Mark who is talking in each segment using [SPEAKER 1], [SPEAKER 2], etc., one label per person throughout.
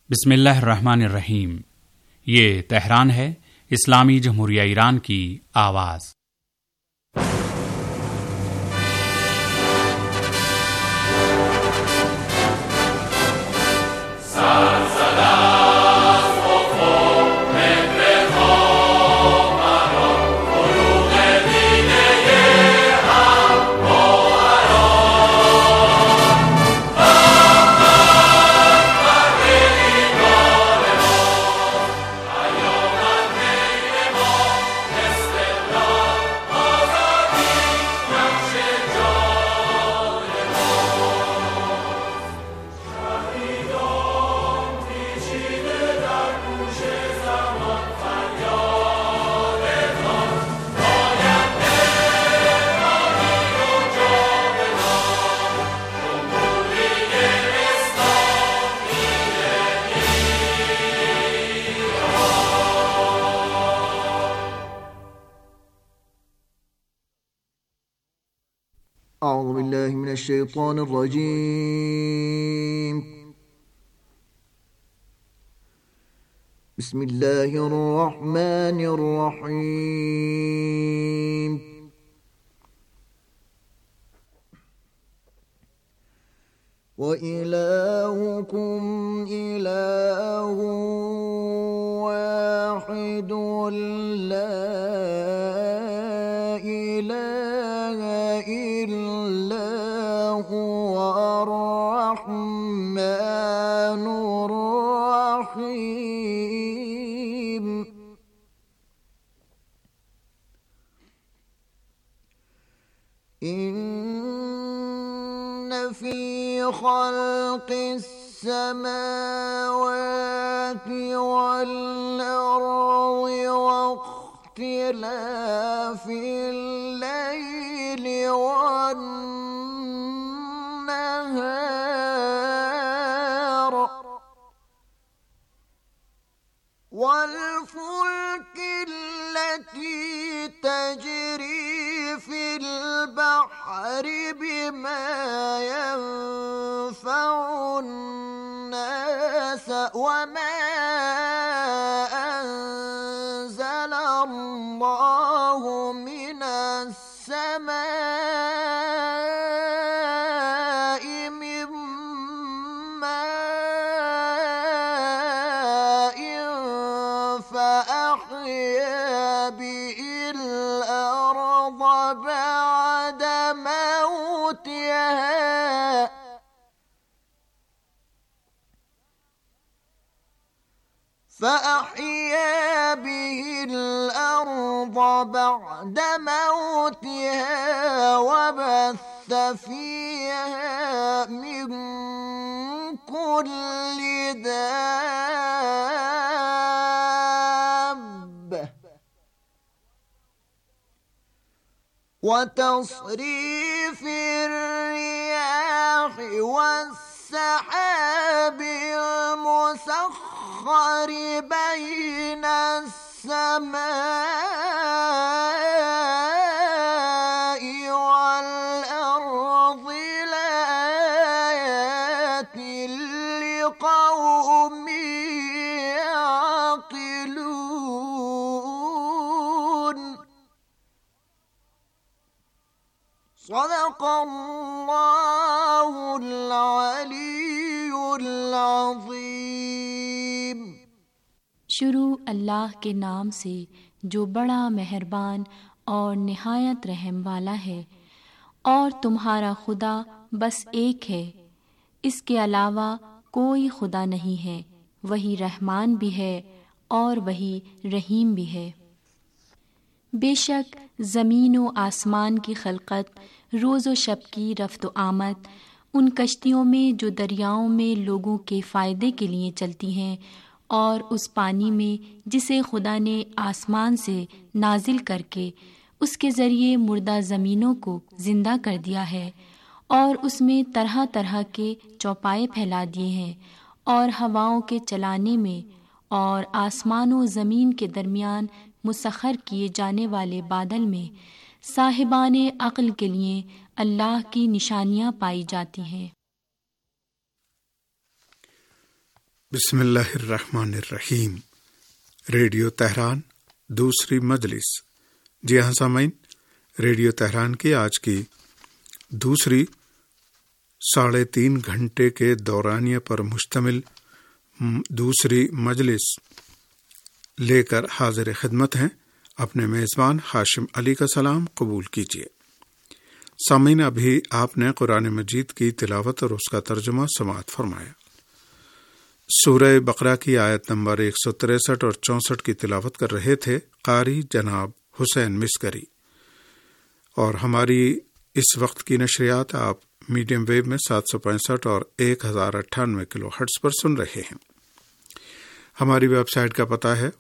[SPEAKER 1] बिस्मिल्लाहिर्रहमानिर्रहीम। ये तेहरान है, इस्लामी जमहूरिया ईरान की आवाज़।
[SPEAKER 2] أعوذ بالله من الشيطان الرجيم. بسم الله الرحمن الرحيم. وإلهكم إله واحد لا إله إلا هو الرحمن الرحيم. إن في خلق السماوات والأرض واختلاف الليل والنهار والفلك التي تجري في البحر بما ينفع الناس وما أنزل الله من السماء من ماء فأحيا به الأرض بعد موتها وبث فيها من كل دابة وتصريف الرياح والسحاب المسخر بين السماء والأرض لآيات لقوم يعقلون. صدق الله العلي العظيم.
[SPEAKER 3] शुरू अल्लाह के नाम से जो बड़ा मेहरबान और निहायत रहम वाला है। और तुम्हारा खुदा बस एक है, इसके अलावा कोई खुदा नहीं है। वही रहमान भी है और वही रहीम भी है। बेशक ज़मीन व आसमान की खलकत, रोज़ व शब की रफ्त व आमद, उन कश्तियों में जो दरियाओं में लोगों के फ़ायदे के लिए चलती हैं, और उस पानी में जिसे खुदा ने आसमान से नाजिल करके उसके ज़रिए मुर्दा ज़मीनों को ज़िंदा कर दिया है, और उसमें तरह तरह के चौपाए फैला दिए हैं, और हवाओं के चलाने में और आसमान व ज़मीन के दरमियान मुसख्खर किए जाने वाले बादल में साहिबाने अक्ल के लिए अल्लाह की निशानियाँ पाई जाती हैं।
[SPEAKER 4] بسم اللہ الرحمن الرحیم۔ ریڈیو تہران دوسری مجلس۔ جی ہاں سامعین، ریڈیو تہران کی آج کی دوسری 3.5 گھنٹے کے دورانیے پر مشتمل دوسری مجلس لے کر حاضر خدمت ہیں۔ اپنے میزبان ہاشم علی کا سلام قبول کیجیے۔ سامعین، ابھی آپ نے قرآن مجید کی تلاوت اور اس کا ترجمہ سماعت فرمایا۔ سورہ بقرہ کی آیت نمبر 163 اور 64 کی تلاوت کر رہے تھے قاری جناب حسین مسکری، اور ہماری اس وقت کی نشریات آپ میڈیم ویو میں 765 اور 1098 کلو ہرٹز پر سن رہے ہیں۔ ہماری ویب سائٹ کا پتہ ہے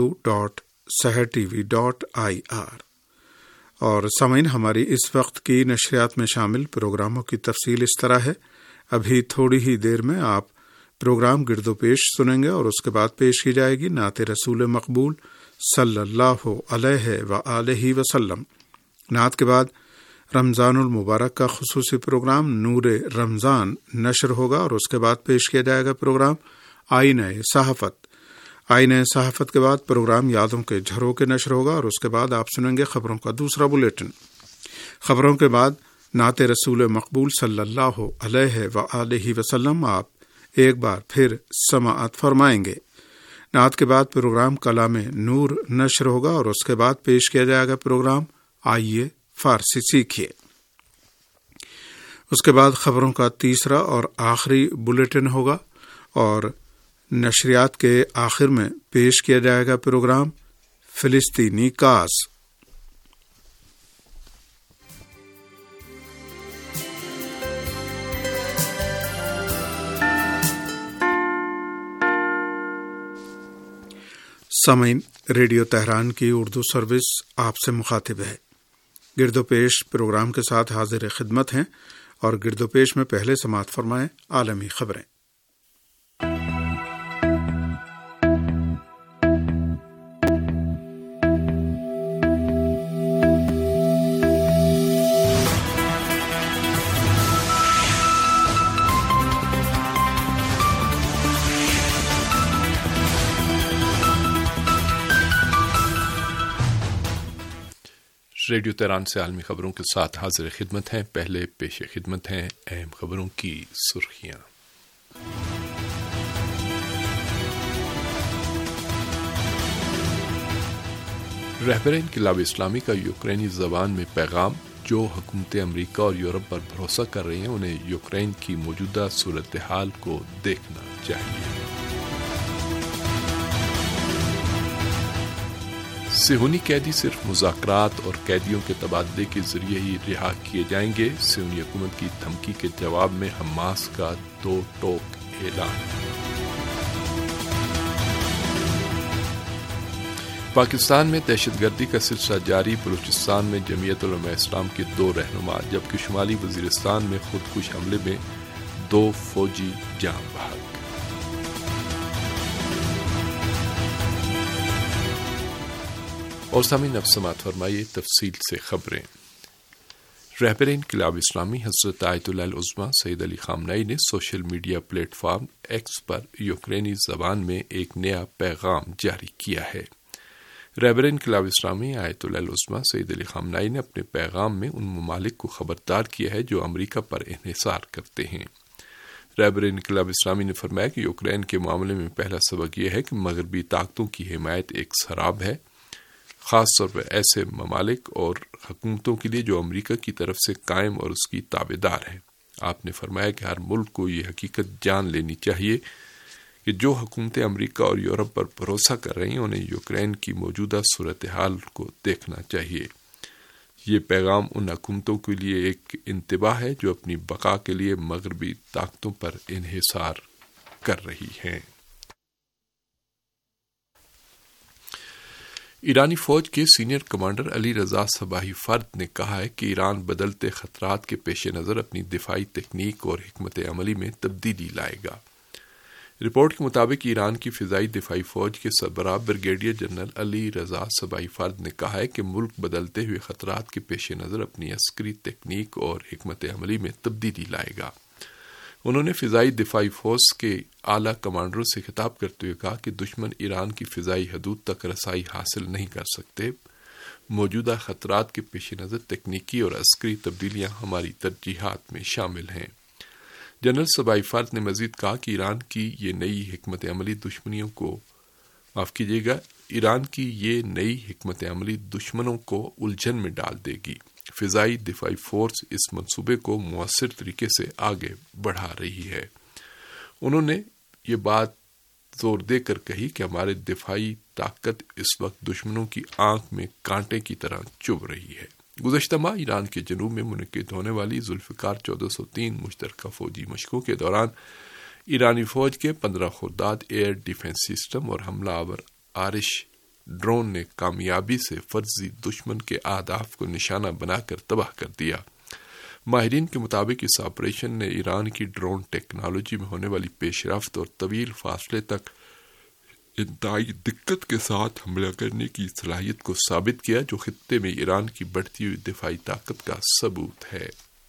[SPEAKER 4] urdu.sehertv.ir۔ اور سامعین، ہماری اس وقت کی نشریات میں شامل پروگراموں کی تفصیل اس طرح ہے۔ ابھی تھوڑی ہی دیر میں آپ پروگرام گرد و پیش سنیں گے، اور اس کے بعد پیش کی جائے گی نعت رسول مقبول صلی اللہ علیہ وآلہ وسلم۔ نعت کے بعد رمضان المبارک کا خصوصی پروگرام نور رمضان نشر ہوگا، اور اس کے بعد پیش کیا جائے گا پروگرام آئینہ صحافت۔ آئینہ صحافت کے بعد پروگرام یادوں کے جھروکے نشر ہوگا، اور اس کے بعد آپ سنیں گے خبروں کا دوسرا بلیٹن۔ خبروں کے بعد نعت رسول مقبول صلی اللہ علیہ وآلہ وسلم آپ ایک بار پھر سماعت فرمائیں گے۔ نعت کے بعد پروگرام کلام نور نشر ہوگا، اور اس کے بعد پیش کیا جائے گا پروگرام آئیے فارسی سیکھیے۔ اس کے بعد خبروں کا تیسرا اور آخری بلیٹن ہوگا، اور نشریات کے آخر میں پیش کیا جائے گا پروگرام فلسطینی کاز۔ سامعین، ریڈیو تہران کی اردو سروس آپ سے مخاطب ہے۔ گرد و پیش پروگرام کے ساتھ حاضر خدمت ہیں، اور گرد و پیش میں پہلے سماعت فرمائیں عالمی خبریں۔
[SPEAKER 5] ریڈیو تہران سے عالمی خبروں کے ساتھ حاضر خدمت ہیں۔ پہلے پیش خدمت ہیں اہم خبروں کی سرخیاں۔ رہبر انقلاب اسلامی کا یوکرینی زبان میں پیغام: جو حکومتیں امریکہ اور یورپ پر بھروسہ کر رہی ہیں انہیں یوکرین کی موجودہ صورتحال کو دیکھنا چاہیے۔ صہیونی قیدی صرف مذاکرات اور قیدیوں کے تبادلے کے ذریعے ہی رہا کیے جائیں گے۔ صہیونی حکومت کی دھمکی کے جواب میں حماس کا دو ٹوک اعلان۔ پاکستان میں دہشت گردی کا سلسلہ جاری۔ بلوچستان میں جمعیت علماء اسلام کے 2 رہنما، جبکہ شمالی وزیرستان میں خودکش حملے میں 2 فوجی جاں بحق۔ اور سامعین، اب سماعت فرمائیے تفصیل سے خبریں۔ رہبر انقلاب اسلامی حضرت آیت اللہ العظمیٰ سید علی خامنئی نے social media platform X پر یوکرینی زبان میں ایک نیا پیغام جاری کیا ہے۔ رہبر انقلاب اسلامی آیت اللہ العظمیٰ سید علی خامنئی نے اپنے پیغام میں ان ممالک کو خبردار کیا ہے جو امریکہ پر انحصار کرتے ہیں۔ رہبر انقلاب اسلامی نے فرمایا کہ یوکرین کے معاملے میں پہلا سبق یہ ہے کہ مغربی طاقتوں کی حمایت ایک سراب ہے، خاص طور پر ایسے ممالک اور حکومتوں کے لیے جو امریکہ کی طرف سے قائم اور اس کی تابع دار ہیں۔ آپ نے فرمایا کہ ہر ملک کو یہ حقیقت جان لینی چاہیے کہ جو حکومتیں امریکہ اور یورپ پر بھروسہ کر رہی ہیں انہیں یوکرین کی موجودہ صورتحال کو دیکھنا چاہیے۔ یہ پیغام ان حکومتوں کے لیے ایک انتباہ ہے جو اپنی بقا کے لیے مغربی طاقتوں پر انحصار کر رہی ہیں۔ ایرانی فوج کے سینئر کمانڈر علی رضا صباحی فرد نے کہا ہے کہ ایران بدلتے خطرات کے پیش نظر اپنی دفاعی تکنیک اور حکمت عملی میں تبدیلی لائے گا۔ رپورٹ کے مطابق ایران کی فضائی دفاعی فوج کے سربراہ بریگیڈیئر جنرل علی رضا صباحی فرد نے کہا ہے کہ ملک بدلتے ہوئے خطرات کے پیش نظر اپنی عسکری تکنیک اور حکمت عملی میں تبدیلی لائے گا۔ انہوں نے فضائی دفاعی فورس کے اعلیٰ کمانڈروں سے خطاب کرتے ہوئے کہا کہ دشمن ایران کی فضائی حدود تک رسائی حاصل نہیں کر سکتے۔ موجودہ خطرات کے پیش نظر تکنیکی اور عسکری تبدیلیاں ہماری ترجیحات میں شامل ہیں۔ جنرل صبائی فرد نے مزید کہا کہ ایران کی یہ نئی حکمت عملی دشمنوں کو الجھن میں ڈال دے گی۔ فضائی دفاعی فورس اس منصوبے کو مؤثر طریقے سے آگے بڑھا رہی ہے۔ انہوں نے یہ بات زور دے کر کہی کہ ہمارے دفاعی طاقت اس وقت دشمنوں کی آنکھ میں کانٹے کی طرح چبھ رہی ہے۔ گزشتہ ماہ ایران کے جنوب میں منعقد ہونے والی ذوالفقار 1403 مشترکہ فوجی مشقوں کے دوران ایرانی فوج کے 15 خرداد ایئر ڈیفنس سسٹم اور حملہ آور آرش ڈرون نے کامیابی سے فرضی دشمن کے اہداف کو نشانہ بنا کر تباہ کر دیا۔ ماہرین کے مطابق اس آپریشن نے ایران کی ڈرون ٹیکنالوجی میں ہونے والی پیش رفت اور طویل فاصلے تک انتہائی دقت کے ساتھ حملہ کرنے کی صلاحیت کو ثابت کیا، جو خطے میں ایران کی بڑھتی ہوئی دفاعی طاقت کا ثبوت ہے۔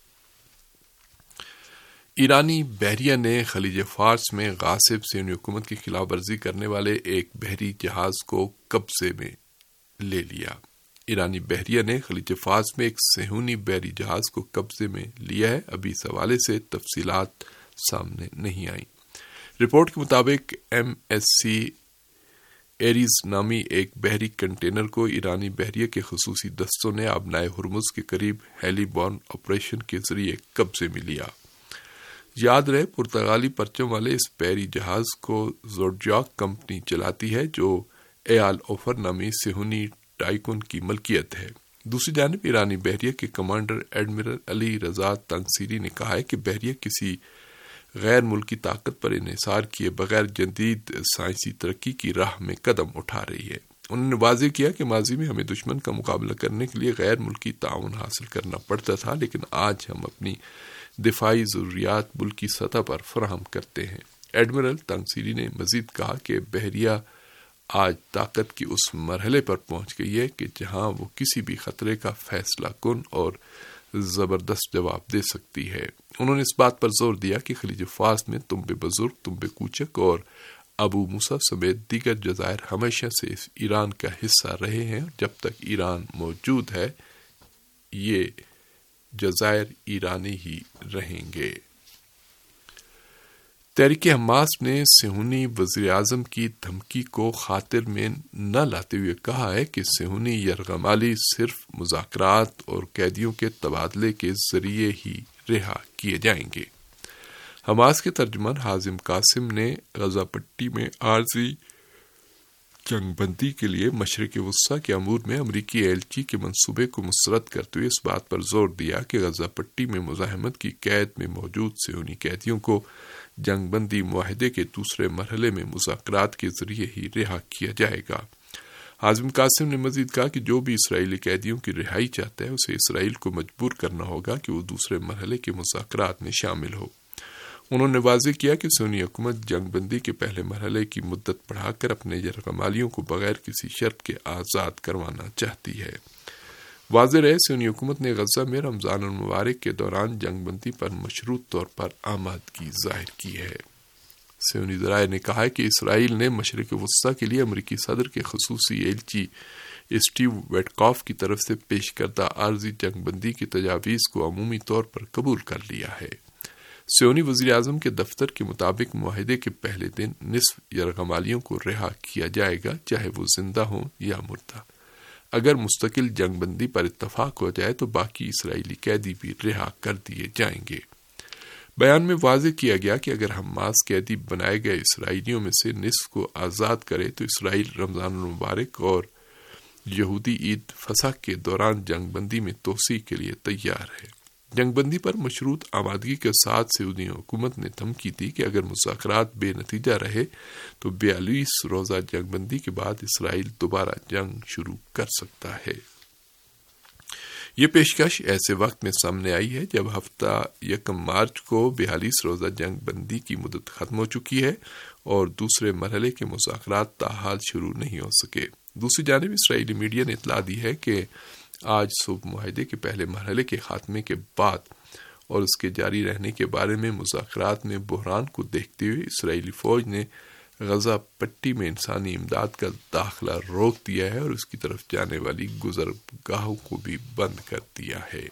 [SPEAKER 5] ایرانی بحریہ نے خلیج فارس میں غاصب صہیونی حکومت کی خلاف ورزی کرنے والے ایک بحری جہاز کو قبضے میں لے لیا۔ ایرانی بحریہ نے خلیج فارس میں ایک صہیونی بحری جہاز کو قبضے میں لیا ہے۔ ابھی اس حوالے سے تفصیلات سامنے نہیں آئیں۔ رپورٹ کے مطابق MSC ایریز نامی ایک بحری کنٹینر کو ایرانی بحریہ کے خصوصی دستوں نے آبنائے ہرمز کے قریب ہیلی بورن آپریشن کے ذریعے قبضے میں لیا۔ یاد رہے پرتگالی پرچم والے اس بحری جہاز کو زوڈجاک کمپنی چلاتی ہے، جو ایال اوفر نامی صہیونی ٹائکون کی ملکیت ہے۔ دوسری جانب ایرانی بحریہ کے کمانڈر ایڈمرل علی رضا تنگسیری نے کہا ہے کہ بحریہ کسی غیر ملکی طاقت پر انحصار کیے بغیر جدید سائنسی ترقی کی راہ میں قدم اٹھا رہی ہے۔ انہوں نے واضح کیا کہ ماضی میں ہمیں دشمن کا مقابلہ کرنے کے لیے غیر ملکی تعاون حاصل کرنا پڑتا تھا، لیکن آج ہم اپنی دفاعی ضروریات ملکی سطح پر فراہم کرتے ہیں۔ ایڈمرل تنگسیری نے مزید کہا کہ بحریہ آج طاقت کی اس مرحلے پر پہنچ گئی ہے کہ جہاں وہ کسی بھی خطرے کا فیصلہ کن اور زبردست جواب دے سکتی ہے۔ انہوں نے اس بات پر زور دیا کہ خلیج فارس میں تنبے بزرگ، تنبے کوچک اور ابو موسیٰ سمیت دیگر جزائر ہمیشہ سے ایران کا حصہ رہے ہیں۔ جب تک ایران موجود ہے یہ جزائر ایرانی ہی رہیں گے۔ تحریک حماس نے صہیونی وزیر اعظم کی دھمکی کو خاطر میں نہ لاتے ہوئے کہا ہے کہ صہیونی یرغمالی صرف مذاکرات اور قیدیوں کے تبادلے کے ذریعے ہی رہا کیے جائیں گے۔ حماس کے ترجمان حازم قاسم نے غزہ پٹی میں عارضی جنگ بندی کے لیے مشرق وسطیٰ کے امور میں امریکی ایلچی کے منصوبے کو مسترد کرتے ہوئے اس بات پر زور دیا کہ غزہ پٹی میں مزاحمت کی قید میں موجود صہیونی قیدیوں کو جنگ بندی معاہدے کے دوسرے مرحلے میں مذاکرات کے ذریعے ہی رہا کیا جائے گا۔ حازم قاسم نے مزید کہا کہ جو بھی اسرائیلی قیدیوں کی رہائی چاہتا ہے اسے اسرائیل کو مجبور کرنا ہوگا کہ وہ دوسرے مرحلے کے مذاکرات میں شامل ہو۔ انہوں نے واضح کیا کہ صہیونی حکومت جنگ بندی کے پہلے مرحلے کی مدت بڑھا کر اپنے یرغمالیوں کو بغیر کسی شرط کے آزاد کروانا چاہتی ہے۔ واضح رہے صہیونی حکومت نے غزہ میں رمضان المبارک کے دوران جنگ بندی پر مشروط طور پر آمادگی ظاہر کی ہے۔ صہیونی ذرائع نے کہا ہے کہ اسرائیل نے مشرق وسطیٰ کے لیے امریکی صدر کے خصوصی ایلچی اسٹیو ویٹکاف کی طرف سے پیش کردہ عارضی جنگ بندی کی تجاویز کو عمومی طور پر قبول کر لیا ہے۔ صہیونی وزیر اعظم کے دفتر کے مطابق معاہدے کے پہلے دن نصف یرغمالیوں کو رہا کیا جائے گا، چاہے وہ زندہ ہوں یا مردہ۔ اگر مستقل جنگ بندی پر اتفاق ہو جائے تو باقی اسرائیلی قیدی بھی رہا کر دیے جائیں گے۔ بیان میں واضح کیا گیا کہ اگر حماس قیدی بنائے گئے اسرائیلیوں میں سے نصف کو آزاد کرے تو اسرائیل رمضان المبارک اور یہودی عید فصح کے دوران جنگ بندی میں توسیع کے لیے تیار ہے۔ جنگ بندی پر مشروط آمادگی کے ساتھ سعودی حکومت نے دھمکی دی کہ اگر مذاکرات بے نتیجہ رہے تو 42 روزہ جنگ بندی کے بعد اسرائیل دوبارہ جنگ شروع کر سکتا ہے۔ یہ پیشکش ایسے وقت میں سامنے آئی ہے جب ہفتہ 1 مارچ کو 42 روزہ جنگ بندی کی مدت ختم ہو چکی ہے اور دوسرے مرحلے کے مذاکرات تاحال شروع نہیں ہو سکے۔ دوسری جانب اسرائیلی میڈیا نے اطلاع دی ہے کہ آج صبح معاہدے کے پہلے مرحلے کے خاتمے کے بعد اور اس کے جاری رہنے کے بارے میں مذاکرات میں بحران کو دیکھتے ہوئے اسرائیلی فوج نے غزہ پٹی میں انسانی امداد کا داخلہ روک دیا ہے اور اس کی طرف جانے والی گزرگاہوں کو بھی بند کر دیا ہے۔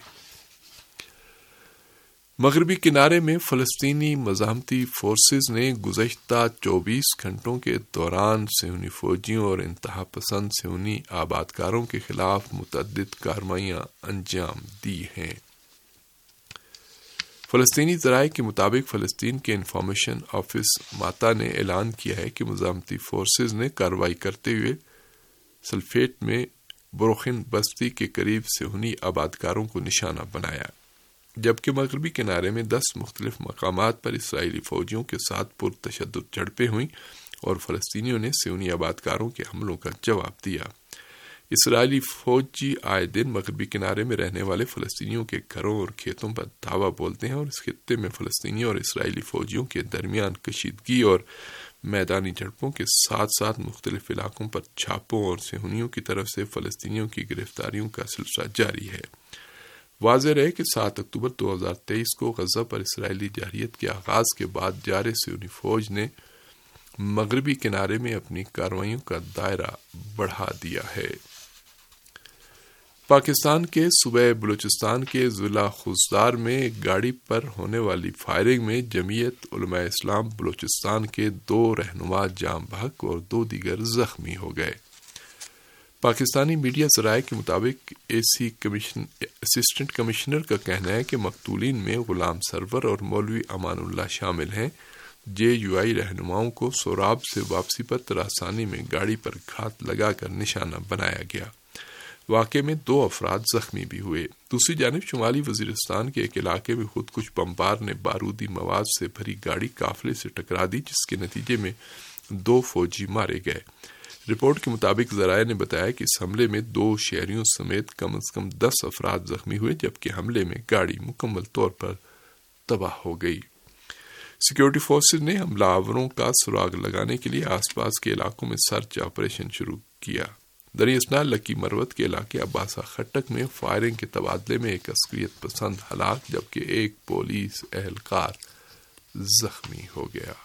[SPEAKER 5] مغربی کنارے میں فلسطینی مزاحمتی فورسز نے گزشتہ 24 گھنٹوں کے دوران صہیونی فوجیوں اور انتہا پسند صہیونی آبادکاروں کے خلاف متعدد کارروائیاں انجام دی ہیں۔ فلسطینی ذرائع کے مطابق فلسطین کے انفارمیشن آفس ماتا نے اعلان کیا ہے کہ مزاحمتی فورسز نے کارروائی کرتے ہوئے سلفیٹ میں بروخن بستی کے قریب صہیونی آبادکاروں کو نشانہ بنایا، جبکہ مغربی کنارے میں 10 مختلف مقامات پر اسرائیلی فوجیوں کے ساتھ پرتشدد جھڑپیں ہوئیں اور فلسطینیوں نے صہیونی آبادکاروں کے حملوں کا جواب دیا۔ اسرائیلی فوجی آئے دن مغربی کنارے میں رہنے والے فلسطینیوں کے گھروں اور کھیتوں پر دھاوا بولتے ہیں اور اس خطے میں فلسطینیوں اور اسرائیلی فوجیوں کے درمیان کشیدگی اور میدانی جھڑپوں کے ساتھ ساتھ مختلف علاقوں پر چھاپوں اور صہیونیوں کی طرف سے فلسطینیوں کی گرفتاریوں کا سلسلہ جاری ہے۔ واضح رہے کہ 7 اکتوبر 2023 کو غزہ پر اسرائیلی جارحیت کے آغاز کے بعد جارح صہیونی فوج نے مغربی کنارے میں اپنی کارروائیوں کا دائرہ بڑھا دیا ہے۔ پاکستان کے صوبہ بلوچستان کے ضلع خوزدار میں ایک گاڑی پر ہونے والی فائرنگ میں جمعیت علماء اسلام بلوچستان کے 2 رہنما جاں بحق اور 2 دیگر زخمی ہو گئے۔ پاکستانی میڈیا ذرائع کے مطابق اسسٹنٹ کمشنر کا کہنا ہے کہ مقتولین میں غلام سرور اور مولوی امان اللہ شامل ہیں۔ JUI رہنماؤں کو سوراب سے واپسی پر تراسانی میں گاڑی پر گھات لگا کر نشانہ بنایا گیا۔ واقعے میں 2 افراد زخمی بھی ہوئے۔ دوسری جانب شمالی وزیرستان کے ایک علاقے میں خود کش بمبار نے بارودی مواد سے بھری گاڑی قافلے سے ٹکرا دی، جس کے نتیجے میں 2 فوجی مارے گئے۔ رپورٹ کے مطابق ذرائع نے بتایا کہ اس حملے میں 2 شہریوں سمیت کم از کم 10 افراد زخمی ہوئے، جبکہ حملے میں گاڑی مکمل طور پر تباہ ہو گئی۔ سیکیورٹی فورسز نے حملہ آوروں کا سراغ لگانے کے لیے آس پاس کے علاقوں میں سرچ آپریشن شروع کیا۔ دریں اثنا لکی مروت کے علاقے عباسہ خٹک میں فائرنگ کے تبادلے میں ایک عسکریت پسند ہلاک، جبکہ ایک پولیس اہلکار زخمی ہو گیا۔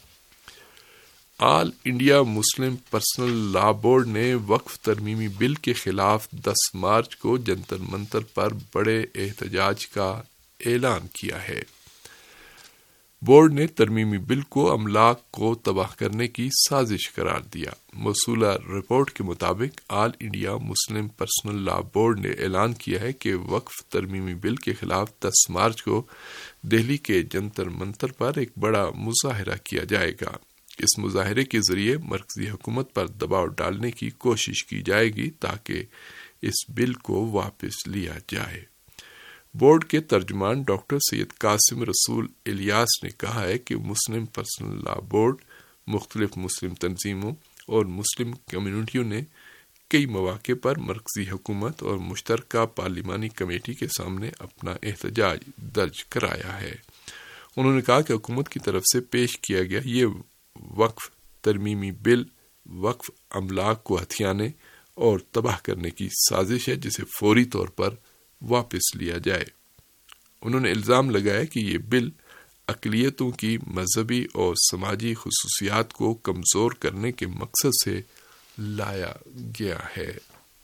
[SPEAKER 5] All India Muslim Personal Law Board نے وقف ترمیمی بل کے خلاف 10 مارچ کو جنتر منتر پر بڑے احتجاج کا اعلان کیا ہے۔ بورڈ نے ترمیمی بل کو املاک کو تباہ کرنے کی سازش قرار دیا۔ موصولہ رپورٹ کے مطابق All India Muslim Personal Law Board نے اعلان کیا ہے کہ وقف ترمیمی بل کے خلاف 10 مارچ کو دہلی کے جنتر منتر پر ایک بڑا مظاہرہ کیا جائے گا۔ اس مظاہرے کے ذریعے مرکزی حکومت پر دباؤ ڈالنے کی کوشش کی جائے گی تاکہ اس بل کو واپس لیا جائے۔ بورڈ کے ترجمان ڈاکٹر سید قاسم رسول الیاس نے کہا ہے کہ مسلم پرسنل لا بورڈ مختلف مسلم تنظیموں اور مسلم کمیونٹیوں نے کئی مواقع پر مرکزی حکومت اور مشترکہ پارلیمانی کمیٹی کے سامنے اپنا احتجاج درج کرایا ہے۔ انہوں نے کہا کہ حکومت کی طرف سے پیش کیا گیا یہ وقف ترمیمی بل وقف املاک کو ہتھیانے اور تباہ کرنے کی سازش ہے، جسے فوری طور پر واپس لیا جائے۔ انہوں نے الزام لگایا کہ یہ بل اقلیتوں کی مذہبی اور سماجی خصوصیات کو کمزور کرنے کے مقصد سے لایا گیا ہے۔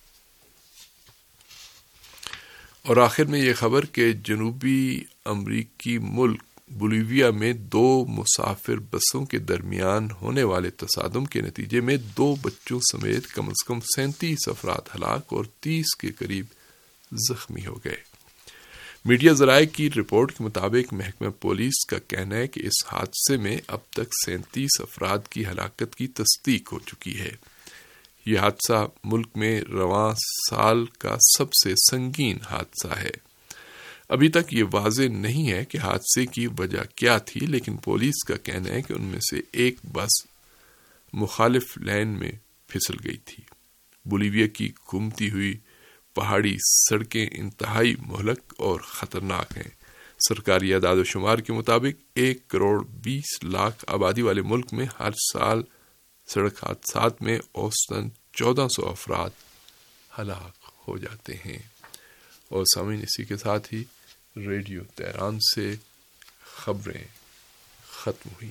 [SPEAKER 5] اور آخر میں یہ خبر کہ جنوبی امریکی ملک بولیویا میں 2 مسافر بسوں کے درمیان ہونے والے تصادم کے نتیجے میں 2 بچوں سمیت کم از کم 37 افراد ہلاک اور 30 کے قریب زخمی ہو گئے۔ میڈیا ذرائع کی رپورٹ کے مطابق محکمہ پولیس کا کہنا ہے کہ اس حادثے میں اب تک 37 افراد کی ہلاکت کی تصدیق ہو چکی ہے۔ یہ حادثہ ملک میں رواں سال کا سب سے سنگین حادثہ ہے۔ ابھی تک یہ واضح نہیں ہے کہ حادثے کی وجہ کیا تھی، لیکن پولیس کا کہنا ہے کہ ان میں سے ایک بس مخالف لین میں پھسل گئی تھی۔ بولیویا کی گھومتی ہوئی پہاڑی سڑکیں انتہائی مہلک اور خطرناک ہیں۔ سرکاری اعداد و شمار کے مطابق 1 کروڑ 20 لاکھ آبادی والے ملک میں ہر سال سڑک حادثات میں اوسطاً 1400 افراد ہلاک ہو جاتے ہیں۔ اور سامعین، اسی کے ساتھ ہی ریڈیو تہران سے خبریں ختم ہوئی۔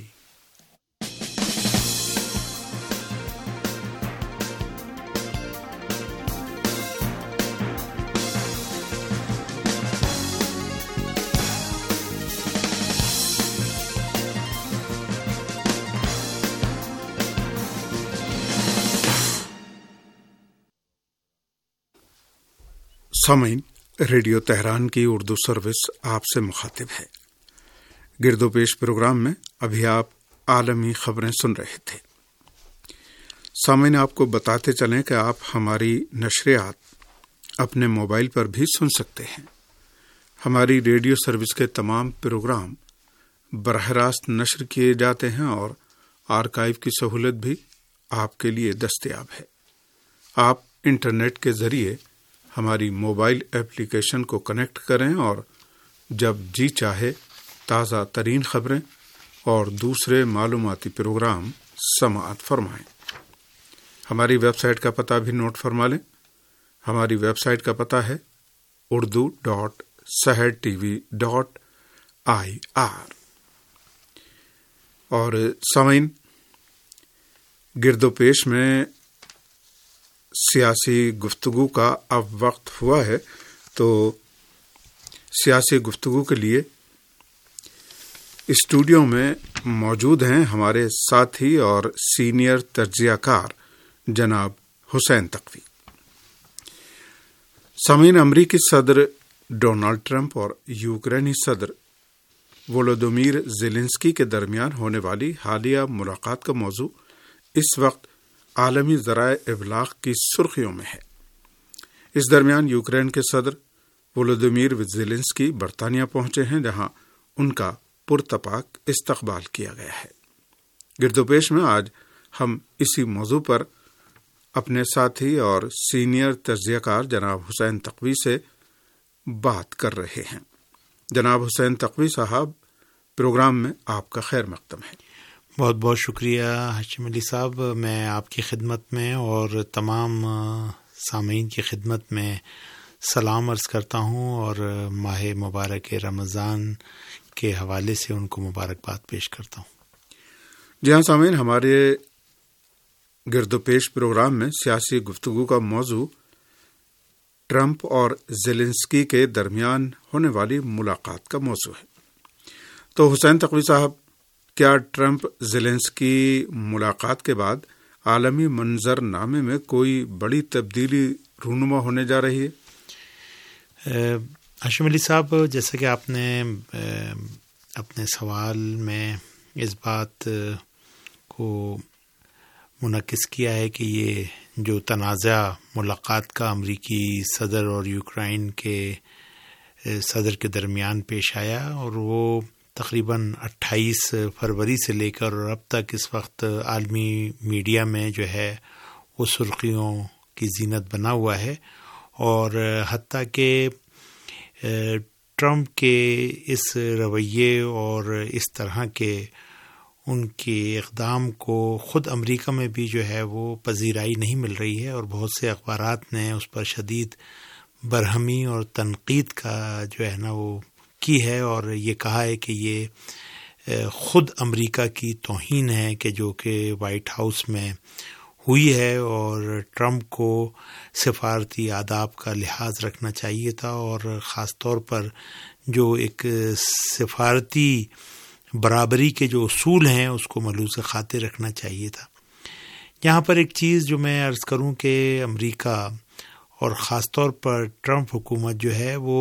[SPEAKER 4] سامعین، ریڈیو تہران کی اردو سروس آپ سے مخاطب ہے۔ گرد و پیش پروگرام میں ابھی آپ عالمی خبریں سن رہے تھے۔ سامعین، آپ کو بتاتے چلیں کہ آپ ہماری نشریات اپنے موبائل پر بھی سن سکتے ہیں۔ ہماری ریڈیو سروس کے تمام پروگرام براہ راست نشر کیے جاتے ہیں اور آرکائیو کی سہولت بھی آپ کے لیے دستیاب ہے۔ آپ انٹرنیٹ کے ذریعے ہماری موبائل ایپلیکیشن کو کنیکٹ کریں اور جب جی چاہے تازہ ترین خبریں اور دوسرے معلوماتی پروگرام سماعت فرمائیں۔ ہماری ویب سائٹ کا پتہ بھی نوٹ فرما لیں۔ ہماری ویب سائٹ کا پتہ ہے urdu.sahartv.ir۔ اور سامعین، گرد و پیش میں سیاسی گفتگو کا اب وقت ہوا ہے، تو سیاسی گفتگو کے لیے اسٹوڈیو میں موجود ہیں ہمارے ساتھی اور سینئر تجزیہ کار جناب حسین تقوی۔ سامعین، امریکی صدر ڈونلڈ ٹرمپ اور یوکرینی صدر وولودیمیر زیلنسکی کے درمیان ہونے والی حالیہ ملاقات کا موضوع اس وقت عالمی ذرائع ابلاغ کی سرخیوں میں ہے۔ اس درمیان یوکرین کے صدر وولودیمیر زیلنسکی برطانیہ پہنچے ہیں، جہاں ان کا پرتپاک استقبال کیا گیا ہے۔ گرد و پیش میں آج ہم اسی موضوع پر اپنے ساتھی اور سینئر تجزیہ کار جناب حسین تقوی سے بات کر رہے ہیں۔ جناب حسین تقوی صاحب، پروگرام میں آپ کا خیر مقدم ہے۔
[SPEAKER 6] بہت بہت شکریہ ہاشم علی صاحب، میں آپ کی خدمت میں اور تمام سامعین کی خدمت میں سلام عرض کرتا ہوں اور ماہ مبارک رمضان کے حوالے سے ان کو مبارکباد پیش کرتا ہوں۔
[SPEAKER 4] جی ہاں سامعین، ہمارے گرد و پیش پروگرام میں سیاسی گفتگو کا موضوع ٹرمپ اور زیلنسکی کے درمیان ہونے والی ملاقات کا موضوع ہے۔ تو حسین تقوی صاحب، کیا ٹرمپ زیلنسکی ملاقات کے بعد عالمی منظر نامے میں کوئی بڑی تبدیلی رونما ہونے جا رہی ہے؟
[SPEAKER 6] ہاشم علی صاحب، جیسا کہ آپ نے اپنے سوال میں اس بات کو منعکس کیا ہے کہ یہ جو تنازع ملاقات کا امریکی صدر اور یوکرائن کے صدر کے درمیان پیش آیا، اور وہ تقریباً 28 فروری سے لے کر اب تک اس وقت عالمی میڈیا میں جو ہے وہ سرخیوں کی زینت بنا ہوا ہے، اور حتیٰ کہ ٹرمپ کے اس رویے اور اس طرح کے ان کے اقدام کو خود امریکہ میں بھی جو ہے وہ پذیرائی نہیں مل رہی ہے، اور بہت سے اخبارات نے اس پر شدید برہمی اور تنقید کا جو ہے نا وہ کی ہے، اور یہ کہا ہے کہ یہ خود امریکہ کی توہین ہے کہ جو کہ وائٹ ہاؤس میں ہوئی ہے، اور ٹرمپ کو سفارتی آداب کا لحاظ رکھنا چاہیے تھا، اور خاص طور پر جو ایک سفارتی برابری کے جو اصول ہیں اس کو ملحوظ خاطر رکھنا چاہیے تھا۔ یہاں پر ایک چیز جو میں عرض کروں کہ امریکہ اور خاص طور پر ٹرمپ حکومت جو ہے وہ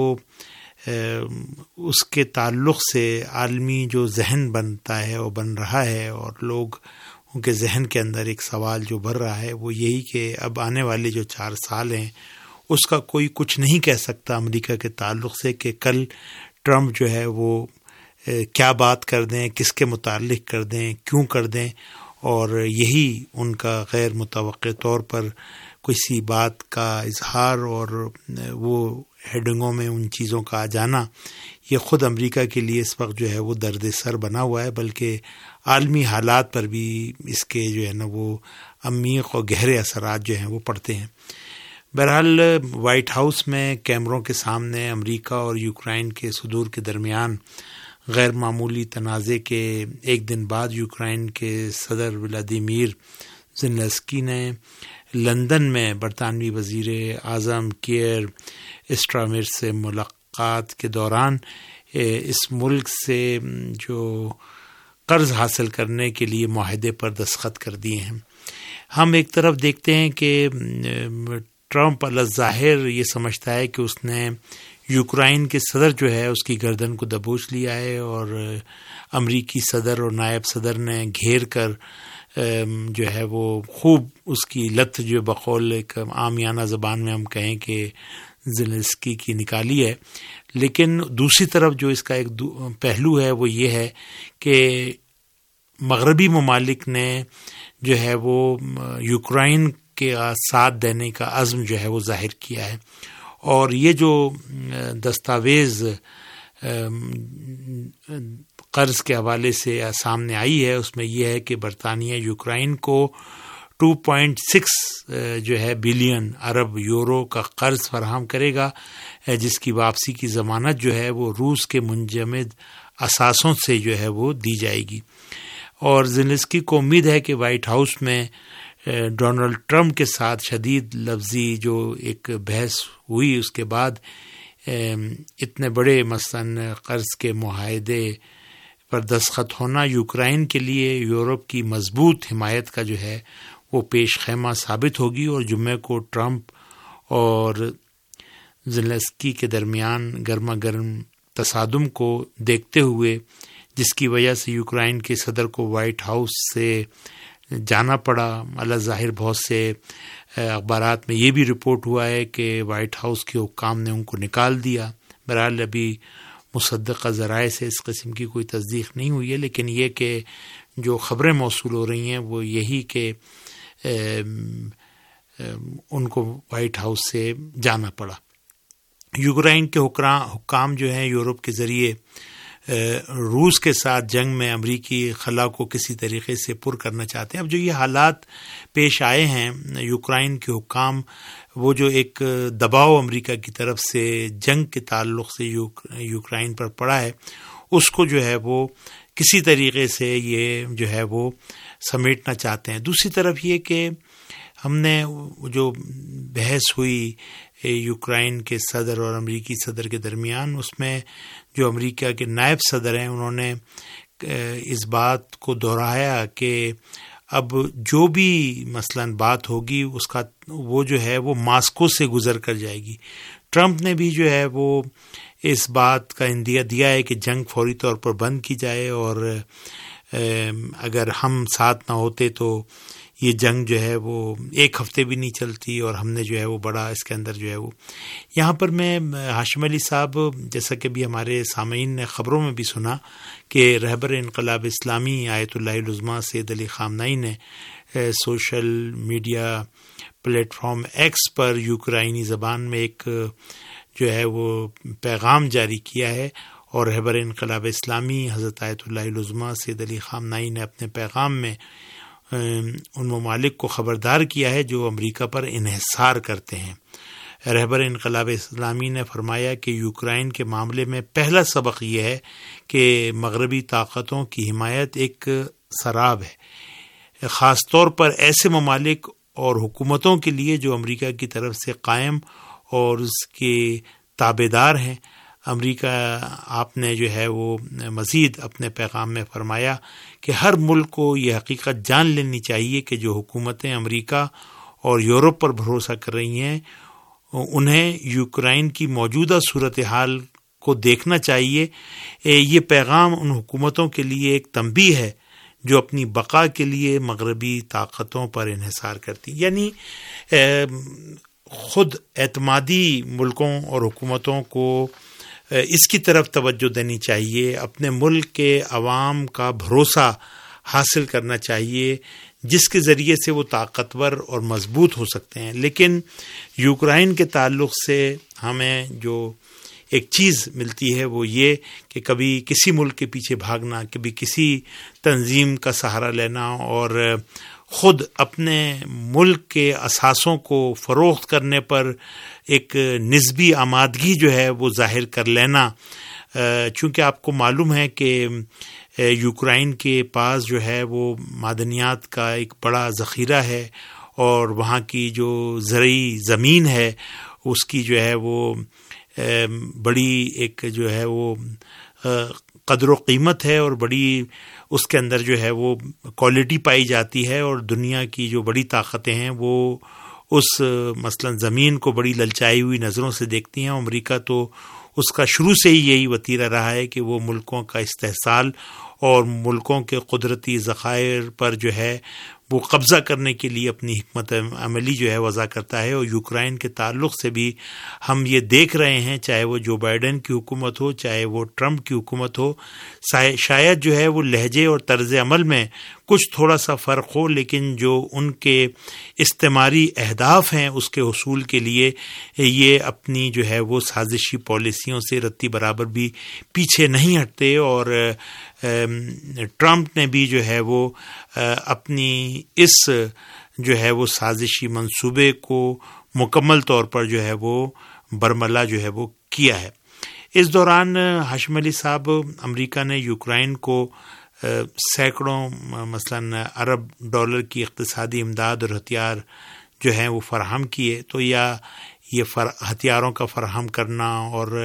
[SPEAKER 6] اس کے تعلق سے عالمی جو ذہن بنتا ہے وہ بن رہا ہے، اور لوگ ان کے ذہن کے اندر ایک سوال جو بھر رہا ہے وہ یہی کہ اب آنے والے جو 4 سال ہیں اس کا کوئی کچھ نہیں کہہ سکتا امریکہ کے تعلق سے کہ کل ٹرمپ جو ہے وہ کیا بات کر دیں، کس کے متعلق کر دیں، کیوں کر دیں، اور یہی ان کا غیر متوقع طور پر کسی بات کا اظہار اور وہ ہیڈنگوں میں ان چیزوں کا آ جانا، یہ خود امریکہ کے لیے اس وقت جو ہے وہ درد سر بنا ہوا ہے، بلکہ عالمی حالات پر بھی اس کے جو ہے نا وہ عمیق اور گہرے اثرات جو ہیں وہ پڑتے ہیں۔ بہرحال وائٹ ہاؤس میں کیمروں کے سامنے امریکہ اور یوکرائن کے صدور کے درمیان غیر معمولی تنازع کے ایک دن بعد یوکرائن کے صدر ولادیمیر زیلنسکی نے لندن میں برطانوی وزیر اعظم کیئر اسٹارمر سے ملاقات کے دوران اس ملک سے جو قرض حاصل کرنے کے لیے معاہدے پر دستخط کر دیے ہیں. ہم ایک طرف دیکھتے ہیں کہ ٹرمپ الظاہر یہ سمجھتا ہے کہ اس نے یوکرائن کے صدر جو ہے اس کی گردن کو دبوچ لیا ہے، اور امریکی صدر اور نائب صدر نے گھیر کر جو ہے وہ خوب اس کی لت جو بقول ایک عامیانہ زبان میں ہم کہیں کہ زیلنسکی کی نکالی ہے. لیکن دوسری طرف جو اس کا ایک پہلو ہے وہ یہ ہے کہ مغربی ممالک نے جو ہے وہ یوکرائن کے ساتھ دینے کا عزم جو ہے وہ ظاہر کیا ہے، اور یہ جو دستاویز قرض کے حوالے سے سامنے آئی ہے اس میں یہ ہے کہ برطانیہ یوکرائن کو 2.6 جو ہے بلین ارب یورو کا قرض فراہم کرے گا، جس کی واپسی کی ضمانت جو ہے وہ روس کے منجمد اثاثوں سے جو ہے وہ دی جائے گی. اور زیلنسکی کو امید ہے کہ وائٹ ہاؤس میں ڈونلڈ ٹرمپ کے ساتھ شدید لفظی جو ایک بحث ہوئی اس کے بعد اتنے بڑے مثلاً قرض کے معاہدے پر دستخط ہونا یوکرائن کے لیے یورپ کی مضبوط حمایت کا جو ہے وہ پیش خیمہ ثابت ہوگی. اور جمعے کو ٹرمپ اور زیلنسکی کے درمیان گرما گرم تصادم کو دیکھتے ہوئے، جس کی وجہ سے یوکرائن کے صدر کو وائٹ ہاؤس سے جانا پڑا، اللہ ظاہر بہت سے اخبارات میں یہ بھی رپورٹ ہوا ہے کہ وائٹ ہاؤس کے حکام نے ان کو نکال دیا. بہرحال ابھی مصدقہ ذرائع سے اس قسم کی کوئی تصدیق نہیں ہوئی ہے، لیکن یہ کہ جو خبریں موصول ہو رہی ہیں وہ یہی کہ ان کو وائٹ ہاؤس سے جانا پڑا. یوکرائن کے حکام جو ہیں یورپ کے ذریعے روس کے ساتھ جنگ میں امریکی خلا کو کسی طریقے سے پر کرنا چاہتے ہیں. اب جو یہ حالات پیش آئے ہیں یوکرائن کے حکام، وہ جو ایک دباؤ امریکہ کی طرف سے جنگ کے تعلق سے یوکرائن پر پڑا ہے، اس کو جو ہے وہ کسی طریقے سے یہ جو ہے وہ سمیٹنا چاہتے ہیں. دوسری طرف یہ کہ ہم نے جو بحث ہوئی یوکرائن کے صدر اور امریکی صدر کے درمیان، اس میں جو امریکہ کے نائب صدر ہیں انہوں نے اس بات کو دہرایا کہ اب جو بھی مثلاً بات ہوگی اس کا وہ جو ہے وہ ماسکو سے گزر کر جائے گی. ٹرمپ نے بھی جو ہے وہ اس بات کا اندیا دیا ہے کہ جنگ فوری طور پر بند کی جائے، اور اگر ہم ساتھ نہ ہوتے تو یہ جنگ جو ہے وہ ایک ہفتے بھی نہیں چلتی، اور ہم نے جو ہے وہ بڑا اس کے اندر جو ہے وہ. یہاں پر میں ہاشم علی صاحب، جیسا کہ بھی ہمارے سامعین نے خبروں میں بھی سنا کہ رہبر انقلاب اسلامی آیت اللہ العظمیٰ سید علی خامنئی نے social media platform X پر یوکرائنی زبان میں ایک جو ہے وہ پیغام جاری کیا ہے، اور رہبر انقلاب اسلامی حضرت آیت اللہ العظمیٰ سید علی خامنئی نے اپنے پیغام میں ان ممالک کو خبردار کیا ہے جو امریکہ پر انحصار کرتے ہیں. رہبر انقلاب اسلامی نے فرمایا کہ یوکرائن کے معاملے میں پہلا سبق یہ ہے کہ مغربی طاقتوں کی حمایت ایک سراب ہے، خاص طور پر ایسے ممالک اور حکومتوں کے لیے جو امریکہ کی طرف سے قائم اور اس کے تابع دار ہیں. امریکہ آپ نے جو ہے وہ مزید اپنے پیغام میں فرمایا کہ ہر ملک کو یہ حقیقت جان لینی چاہیے کہ جو حکومتیں امریکہ اور یورپ پر بھروسہ کر رہی ہیں انہیں یوکرائن کی موجودہ صورتحال کو دیکھنا چاہیے. یہ پیغام ان حکومتوں کے لیے ایک تنبیہ ہے جو اپنی بقا کے لیے مغربی طاقتوں پر انحصار کرتی، یعنی خود اعتمادی ملکوں اور حکومتوں کو اس کی طرف توجہ دینی چاہیے، اپنے ملک کے عوام کا بھروسہ حاصل کرنا چاہیے جس کے ذریعے سے وہ طاقتور اور مضبوط ہو سکتے ہیں. لیکن یوکرائن کے تعلق سے ہمیں جو ایک چیز ملتی ہے وہ یہ کہ کبھی کسی ملک کے پیچھے بھاگنا، کبھی کسی تنظیم کا سہارا لینا اور خود اپنے ملک کے اثاثوں کو فروخت کرنے پر ایک نسبی آمادگی جو ہے وہ ظاہر کر لینا، چونکہ آپ کو معلوم ہے کہ یوکرائن کے پاس جو ہے وہ معدنیات کا ایک بڑا ذخیرہ ہے، اور وہاں کی جو زرعی زمین ہے اس کی جو ہے وہ بڑی ایک جو ہے وہ قدر و قیمت ہے، اور بڑی اس کے اندر جو ہے وہ کوالٹی پائی جاتی ہے، اور دنیا کی جو بڑی طاقتیں ہیں وہ اس مثلا زمین کو بڑی للچائی ہوئی نظروں سے دیکھتی ہیں۔ امریکہ تو اس کا شروع سے ہی یہی وتیرہ رہا ہے کہ وہ ملکوں کا استحصال اور ملکوں کے قدرتی ذخائر پر جو ہے وہ قبضہ کرنے کے لیے اپنی حکمت عملی جو ہے وضع کرتا ہے۔ اور یوکرائن کے تعلق سے بھی ہم یہ دیکھ رہے ہیں، چاہے وہ جو بائیڈن کی حکومت ہو، چاہے وہ ٹرمپ کی حکومت ہو، شاید جو ہے وہ لہجے اور طرز عمل میں کچھ تھوڑا سا فرق ہو، لیکن جو ان کے استعماری اہداف ہیں اس کے حصول کے لیے یہ اپنی جو ہے وہ سازشی پالیسیوں سے رتی برابر بھی پیچھے نہیں ہٹتے۔ اور ٹرمپ نے بھی جو ہے وہ اپنی اس جو ہے وہ سازشی منصوبے کو مکمل طور پر جو ہے وہ برملا جو ہے وہ کیا ہے۔ اس دوران ہاشم علی صاحب، امریکہ نے یوکرائن کو سینکڑوں مثلا ارب ڈالر کی اقتصادی امداد اور ہتھیار جو ہیں وہ فراہم کیے، تو یا یہ ہتھیاروں کا فراہم کرنا اور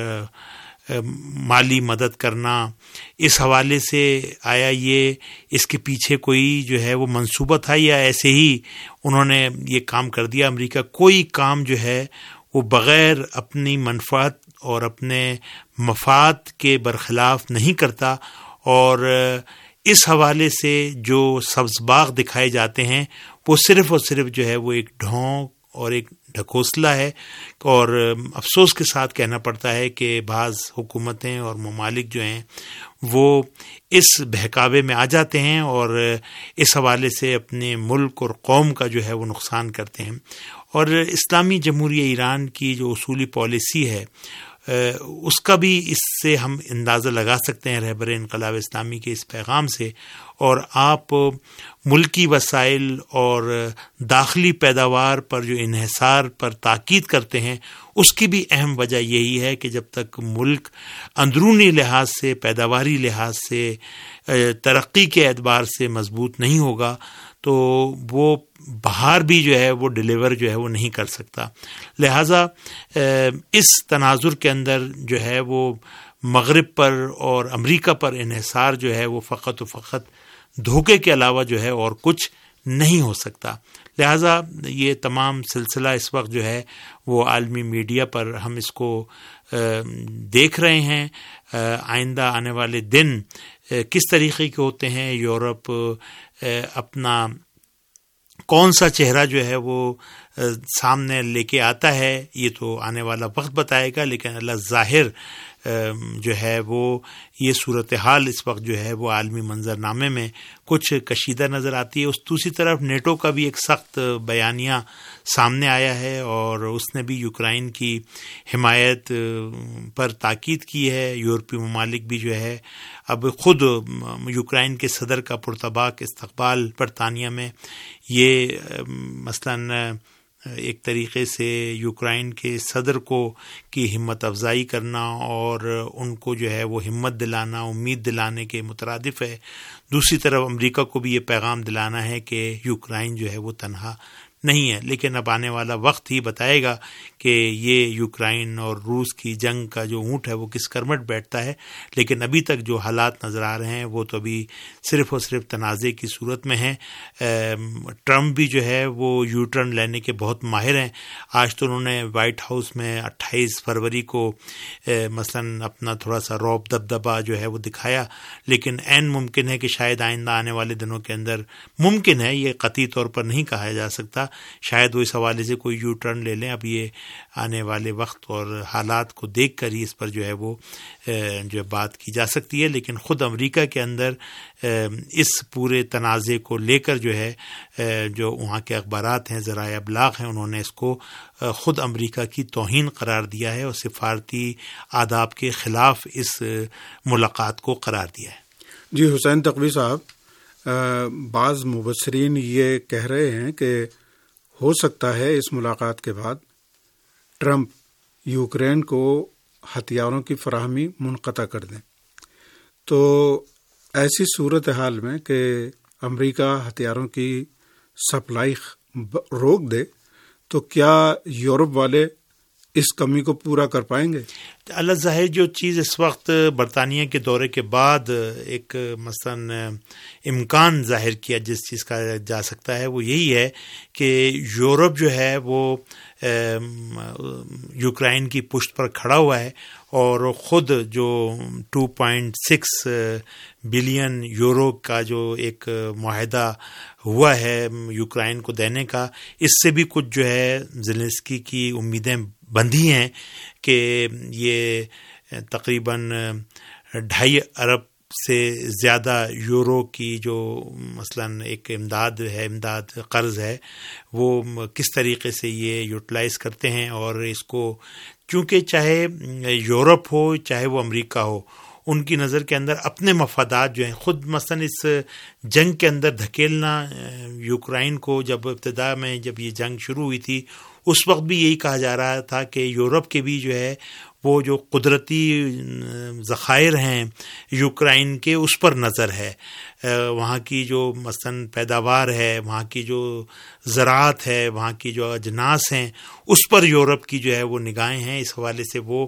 [SPEAKER 6] مالی مدد کرنا، اس حوالے سے آیا یہ اس کے پیچھے کوئی جو ہے وہ منصوبہ تھا، یا ایسے ہی انہوں نے یہ کام کر دیا؟ امریکہ کوئی کام جو ہے وہ بغیر اپنی منفعت اور اپنے مفاد کے برخلاف نہیں کرتا، اور اس حوالے سے جو سبز باغ دکھائے جاتے ہیں وہ صرف اور صرف جو ہے وہ ایک ڈھونگ اور ایک ڈھکوسلا ہے۔ اور افسوس کے ساتھ کہنا پڑتا ہے کہ بعض حکومتیں اور ممالک جو ہیں وہ اس بہکاوے میں آ جاتے ہیں اور اس حوالے سے اپنے ملک اور قوم کا جو ہے وہ نقصان کرتے ہیں۔ اور اسلامی جمہوریہ ایران کی جو اصولی پالیسی ہے اس کا بھی اس سے ہم اندازہ لگا سکتے ہیں رہبر انقلاب اسلامی کے اس پیغام سے، اور آپ ملکی وسائل اور داخلی پیداوار پر جو انحصار پر تاکید کرتے ہیں اس کی بھی اہم وجہ یہی ہے کہ جب تک ملک اندرونی لحاظ سے، پیداواری لحاظ سے، ترقی کے اعتبار سے مضبوط نہیں ہوگا تو وہ باہر بھی جو ہے وہ ڈیلیور جو ہے وہ نہیں کر سکتا۔ لہٰذا اس تناظر کے اندر جو ہے وہ مغرب پر اور امریکہ پر انحصار جو ہے وہ فقط و فقط دھوکے کے علاوہ جو ہے اور کچھ نہیں ہو سکتا۔ لہٰذا یہ تمام سلسلہ اس وقت جو ہے وہ عالمی میڈیا پر ہم اس کو دیکھ رہے ہیں۔ آئندہ آنے والے دن کس طریقے کے ہوتے ہیں، یورپ اپنا کون سا چہرہ جو ہے وہ سامنے لے کے آتا ہے، یہ تو آنے والا وقت بتائے گا، لیکن اللہ ظاہر جو ہے وہ یہ صورتحال اس وقت جو ہے وہ عالمی منظرنامے میں کچھ کشیدہ نظر آتی ہے۔ اس دوسری طرف نیٹو کا بھی ایک سخت بیانیہ سامنے آیا ہے اور اس نے بھی یوکرائن کی حمایت پر تاکید کی ہے۔ یورپی ممالک بھی جو ہے اب خود یوکرائن کے صدر کا پرتباک استقبال برطانیہ میں، یہ مثلاً ایک طریقے سے یوکرائن کے صدر کی ہمت افزائی کرنا اور ان کو جو ہے وہ ہمت دلانا، امید دلانے کے مترادف ہے۔ دوسری طرف امریکہ کو بھی یہ پیغام دلانا ہے کہ یوکرائن جو ہے وہ تنہا نہیں ہے، لیکن اب آنے والا وقت ہی بتائے گا کہ یہ یوکرائن اور روس کی جنگ کا جو اونٹ ہے وہ کس کرمٹ بیٹھتا ہے۔ لیکن ابھی تک جو حالات نظر آ رہے ہیں وہ تو ابھی صرف اور صرف تنازع کی صورت میں ہیں۔ ٹرمپ بھی جو ہے وہ یو ٹرن لینے کے بہت ماہر ہیں۔ آج تو انہوں نے وائٹ ہاؤس میں 28 فروری کو مثلاً اپنا تھوڑا سا رعب دبدبا جو ہے وہ دکھایا، لیکن عین ممکن ہے کہ شاید آئندہ آنے والے دنوں کے اندر، ممکن ہے، یہ قطعی طور پر نہیں کہا جا سکتا، شاید وہ اس حوالے سے کوئی یو ٹرن لے لیں۔ اب یہ آنے والے وقت اور حالات کو دیکھ کر ہی اس پر جو ہے وہ جو بات کی جا سکتی ہے۔ لیکن خود امریکہ کے اندر اس پورے تنازع کو لے کر جو ہے جو وہاں کے اخبارات ہیں، ذرائع ابلاغ ہیں، انہوں نے اس کو خود امریکہ کی توہین قرار دیا ہے اور سفارتی آداب کے خلاف اس ملاقات کو قرار دیا ہے۔
[SPEAKER 4] جی حسین تقوی صاحب، بعض مبصرین یہ کہہ رہے ہیں کہ ہو سکتا ہے اس ملاقات کے بعد ٹرمپ یوکرین کو ہتھیاروں کی فراہمی منقطع کر دیں. تو ایسی صورتحال میں کہ امریکہ ہتھیاروں کی سپلائی روک دے تو کیا یورپ والے اس کمی کو پورا کر پائیں گے؟
[SPEAKER 6] اللہ ظاہر جو چیز اس وقت برطانیہ کے دورے کے بعد ایک مثلاً امکان ظاہر کیا جس چیز کا جا سکتا ہے وہ یہی ہے کہ یورپ جو ہے وہ یوکرائن کی پشت پر کھڑا ہوا ہے اور خود جو 2.6 بلین یورو کا جو ایک معاہدہ ہوا ہے یوکرائن کو دینے کا، اس سے بھی کچھ جو ہے زیلنسکی کی امیدیں بندھی ہیں کہ یہ تقریباً 2.5 ارب سے زیادہ یورو کی جو مثلاً ایک امداد قرض ہے وہ کس طریقے سے یہ یوٹیلائز کرتے ہیں. اور اس کو چونکہ چاہے یورپ ہو چاہے وہ امریکہ ہو، ان کی نظر کے اندر اپنے مفادات جو ہیں خود مثلاً اس جنگ کے اندر دھکیلنا یوکرائن کو، جب ابتدا میں جب یہ جنگ شروع ہوئی تھی اس وقت بھی یہی کہا جا رہا تھا کہ یورپ کے بھی جو ہے وہ جو قدرتی ذخائر ہیں یوکرائن کے اس پر نظر ہے، وہاں کی جو مثلاً پیداوار ہے، وہاں کی جو زراعت ہے، وہاں کی جو اجناس ہیں، اس پر یورپ کی جو ہے وہ نگاہیں ہیں. اس حوالے سے وہ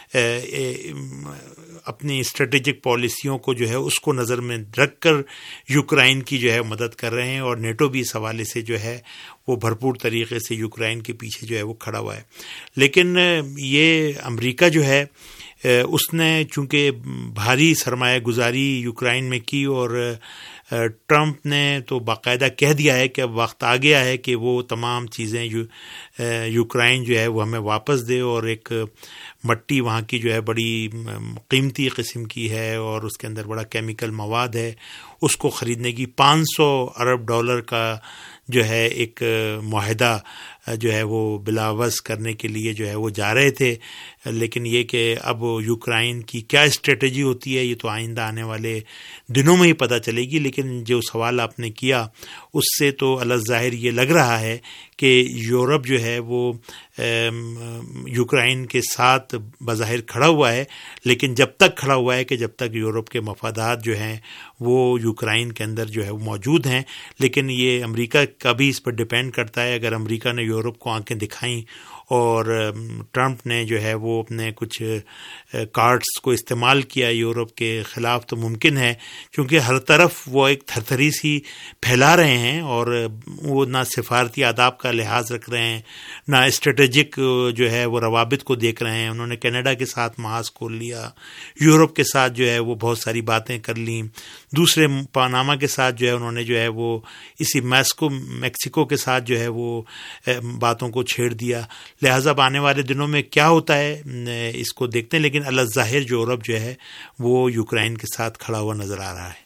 [SPEAKER 6] اپنی اسٹریٹجک پالیسیوں کو جو ہے اس کو نظر میں رکھ کر یوکرائن کی جو ہے مدد کر رہے ہیں، اور نیٹو بھی اس حوالے سے جو ہے وہ بھرپور طریقے سے یوکرائن کے پیچھے جو ہے وہ کھڑا ہوا ہے. لیکن یہ امریکہ جو ہے اس نے چونکہ بھاری سرمایہ گزاری یوکرائن میں کی، اور ٹرمپ نے تو باقاعدہ کہہ دیا ہے کہ اب وقت آ گیا ہے کہ وہ تمام چیزیں یوکرائن جو ہے وہ ہمیں واپس دے، اور ایک مٹی وہاں کی جو ہے بڑی قیمتی قسم کی ہے اور اس کے اندر بڑا کیمیکل مواد ہے، اس کو خریدنے کی $500 ارب کا جو ہے ایک معاہدہ جو ہے وہ بلاوز کرنے کے لیے جو ہے وہ جا رہے تھے. لیکن یہ کہ اب یوکرائن کی کیا اسٹریٹجی ہوتی ہے یہ تو آئندہ آنے والے دنوں میں ہی پتہ چلے گی. لیکن جو سوال آپ نے کیا اس سے تو الظاہر یہ لگ رہا ہے کہ یورپ جو ہے وہ یوکرائن کے ساتھ بظاہر کھڑا ہوا ہے، لیکن جب تک کھڑا ہوا ہے کہ جب تک یورپ کے مفادات جو ہیں وہ یوکرائن کے اندر جو ہے وہ موجود ہیں. لیکن یہ امریکہ کا بھی اس پر ڈپینڈ کرتا ہے. اگر امریکہ نے یورپ کو آنکھیں دکھائیں اور ٹرمپ نے جو ہے وہ اپنے کچھ کارڈز کو استعمال کیا یورپ کے خلاف، تو ممکن ہے کیونکہ ہر طرف وہ ایک تھرتھری سی پھیلا رہے ہیں، اور وہ نہ سفارتی آداب کا لحاظ رکھ رہے ہیں نہ اسٹریٹجک جو ہے وہ روابط کو دیکھ رہے ہیں. انہوں نے کینیڈا کے ساتھ محاذ کھول لیا، یورپ کے ساتھ جو ہے وہ بہت ساری باتیں کر لیں، دوسرے پاناما کے ساتھ جو ہے انہوں نے جو ہے وہ اسی میکسیکو کے ساتھ جو ہے وہ باتوں کو چھیڑ دیا. لہٰذا آنے والے دنوں میں کیا ہوتا ہے اس کو دیکھتے ہیں. لیکن الظاہر جو یورپ جو ہے وہ یوکرائن کے ساتھ کھڑا ہوا نظر آ رہا ہے.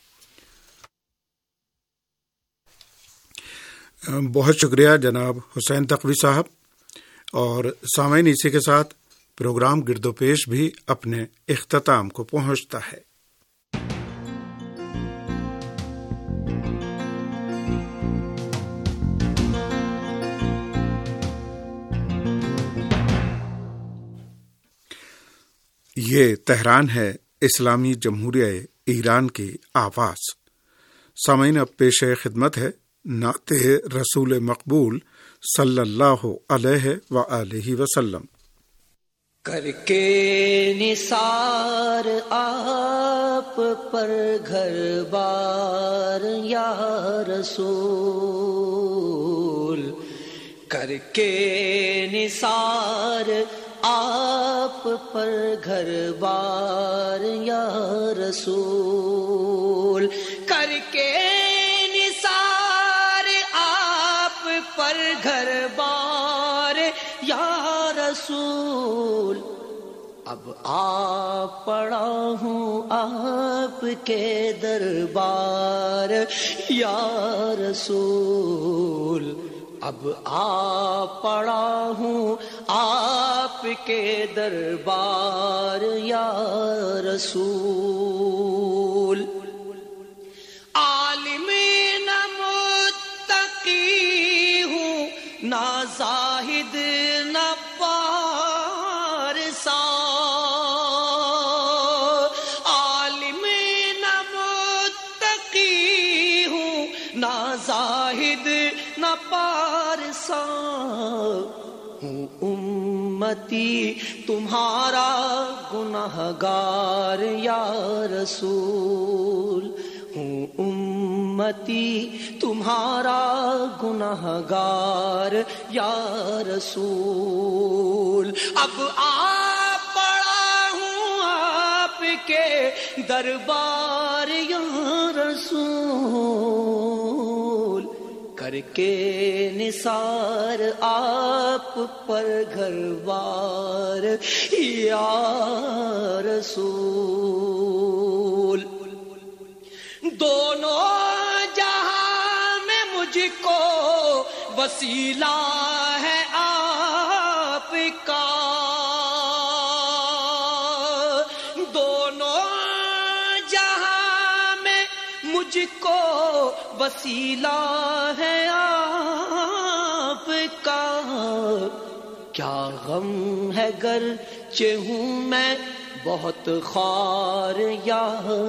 [SPEAKER 4] بہت شکریہ جناب حسین تقوی صاحب. اور سامعین، اسی کے ساتھ پروگرام گرد و پیش بھی اپنے اختتام کو پہنچتا ہے. یہ تہران ہے، اسلامی جمہوریہ ایران کی آواز. سامعین، اب پیش خدمت ہے نعت رسول مقبول صلی اللہ علیہ وآلہ وسلم.
[SPEAKER 2] کر کے نثار آپ پر گھر بار یا رسول، کر کے نثار آپ پر گھر بار یا رسول، کر کے نثار آپ پر گھر بار یا رسول. اب آپ پڑا ہوں آپ کے دربار یا رسول، اب آپ پڑا ہوں آپ کے دربار یا رسول. عالم زاہد نہ پارسا، ہوں امتی تمہارا گنہگار یا رسول، ہوں امتی تمہارا گنہگار یا رسول۔ اب آپ پڑا ہوں آپ کے دربار یا رسول، کر کے نثار آپ پر گھر بار یا رسول۔ دونوں جہاں میں مجھ کو وسیلہ ہے آپ کا، دونوں جہاں میں مجھ کو وسیلہ ہے آپ کا۔ کیا غم ہے گرچہ ہوں میں بہت خوار یا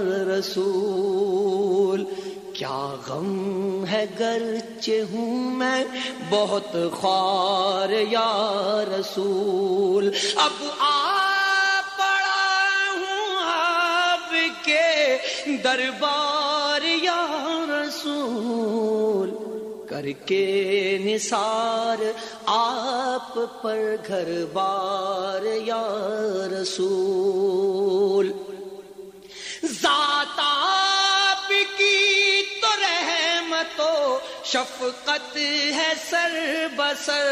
[SPEAKER 2] رسول، کیا غم ہے گرچہ ہوں میں بہت خوار یا رسول۔ اب آپ پڑا ہوں آپ کے دربار یا رسول، کر کے نثار آپ پر گھر بار یا رسول۔ ذات آپ کی تو رحمت و شفقت ہے سر بسر،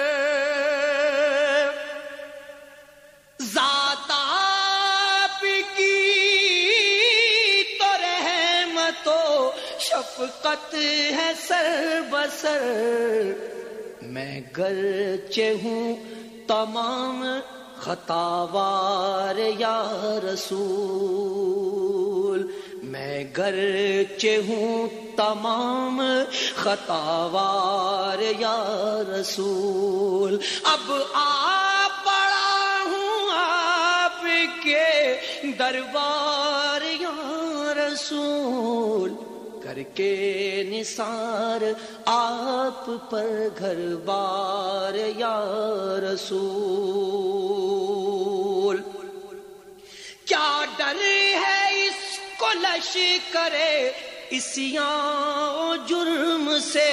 [SPEAKER 2] ذات آپ کی تو رحمت و شفقت ہے سر بسر، میں گرچہ ہوں تمام خطاوار یا رسول، میں گرچہ ہوں تمام خطاوار یا رسول۔ اب آپ پڑا ہوں آپ کے دربار یا رسول، کر کے نثار آپ پر گھر بار یا رسول۔ کیا ڈر ہے اس کو لشکر عصیاں و جرم سے،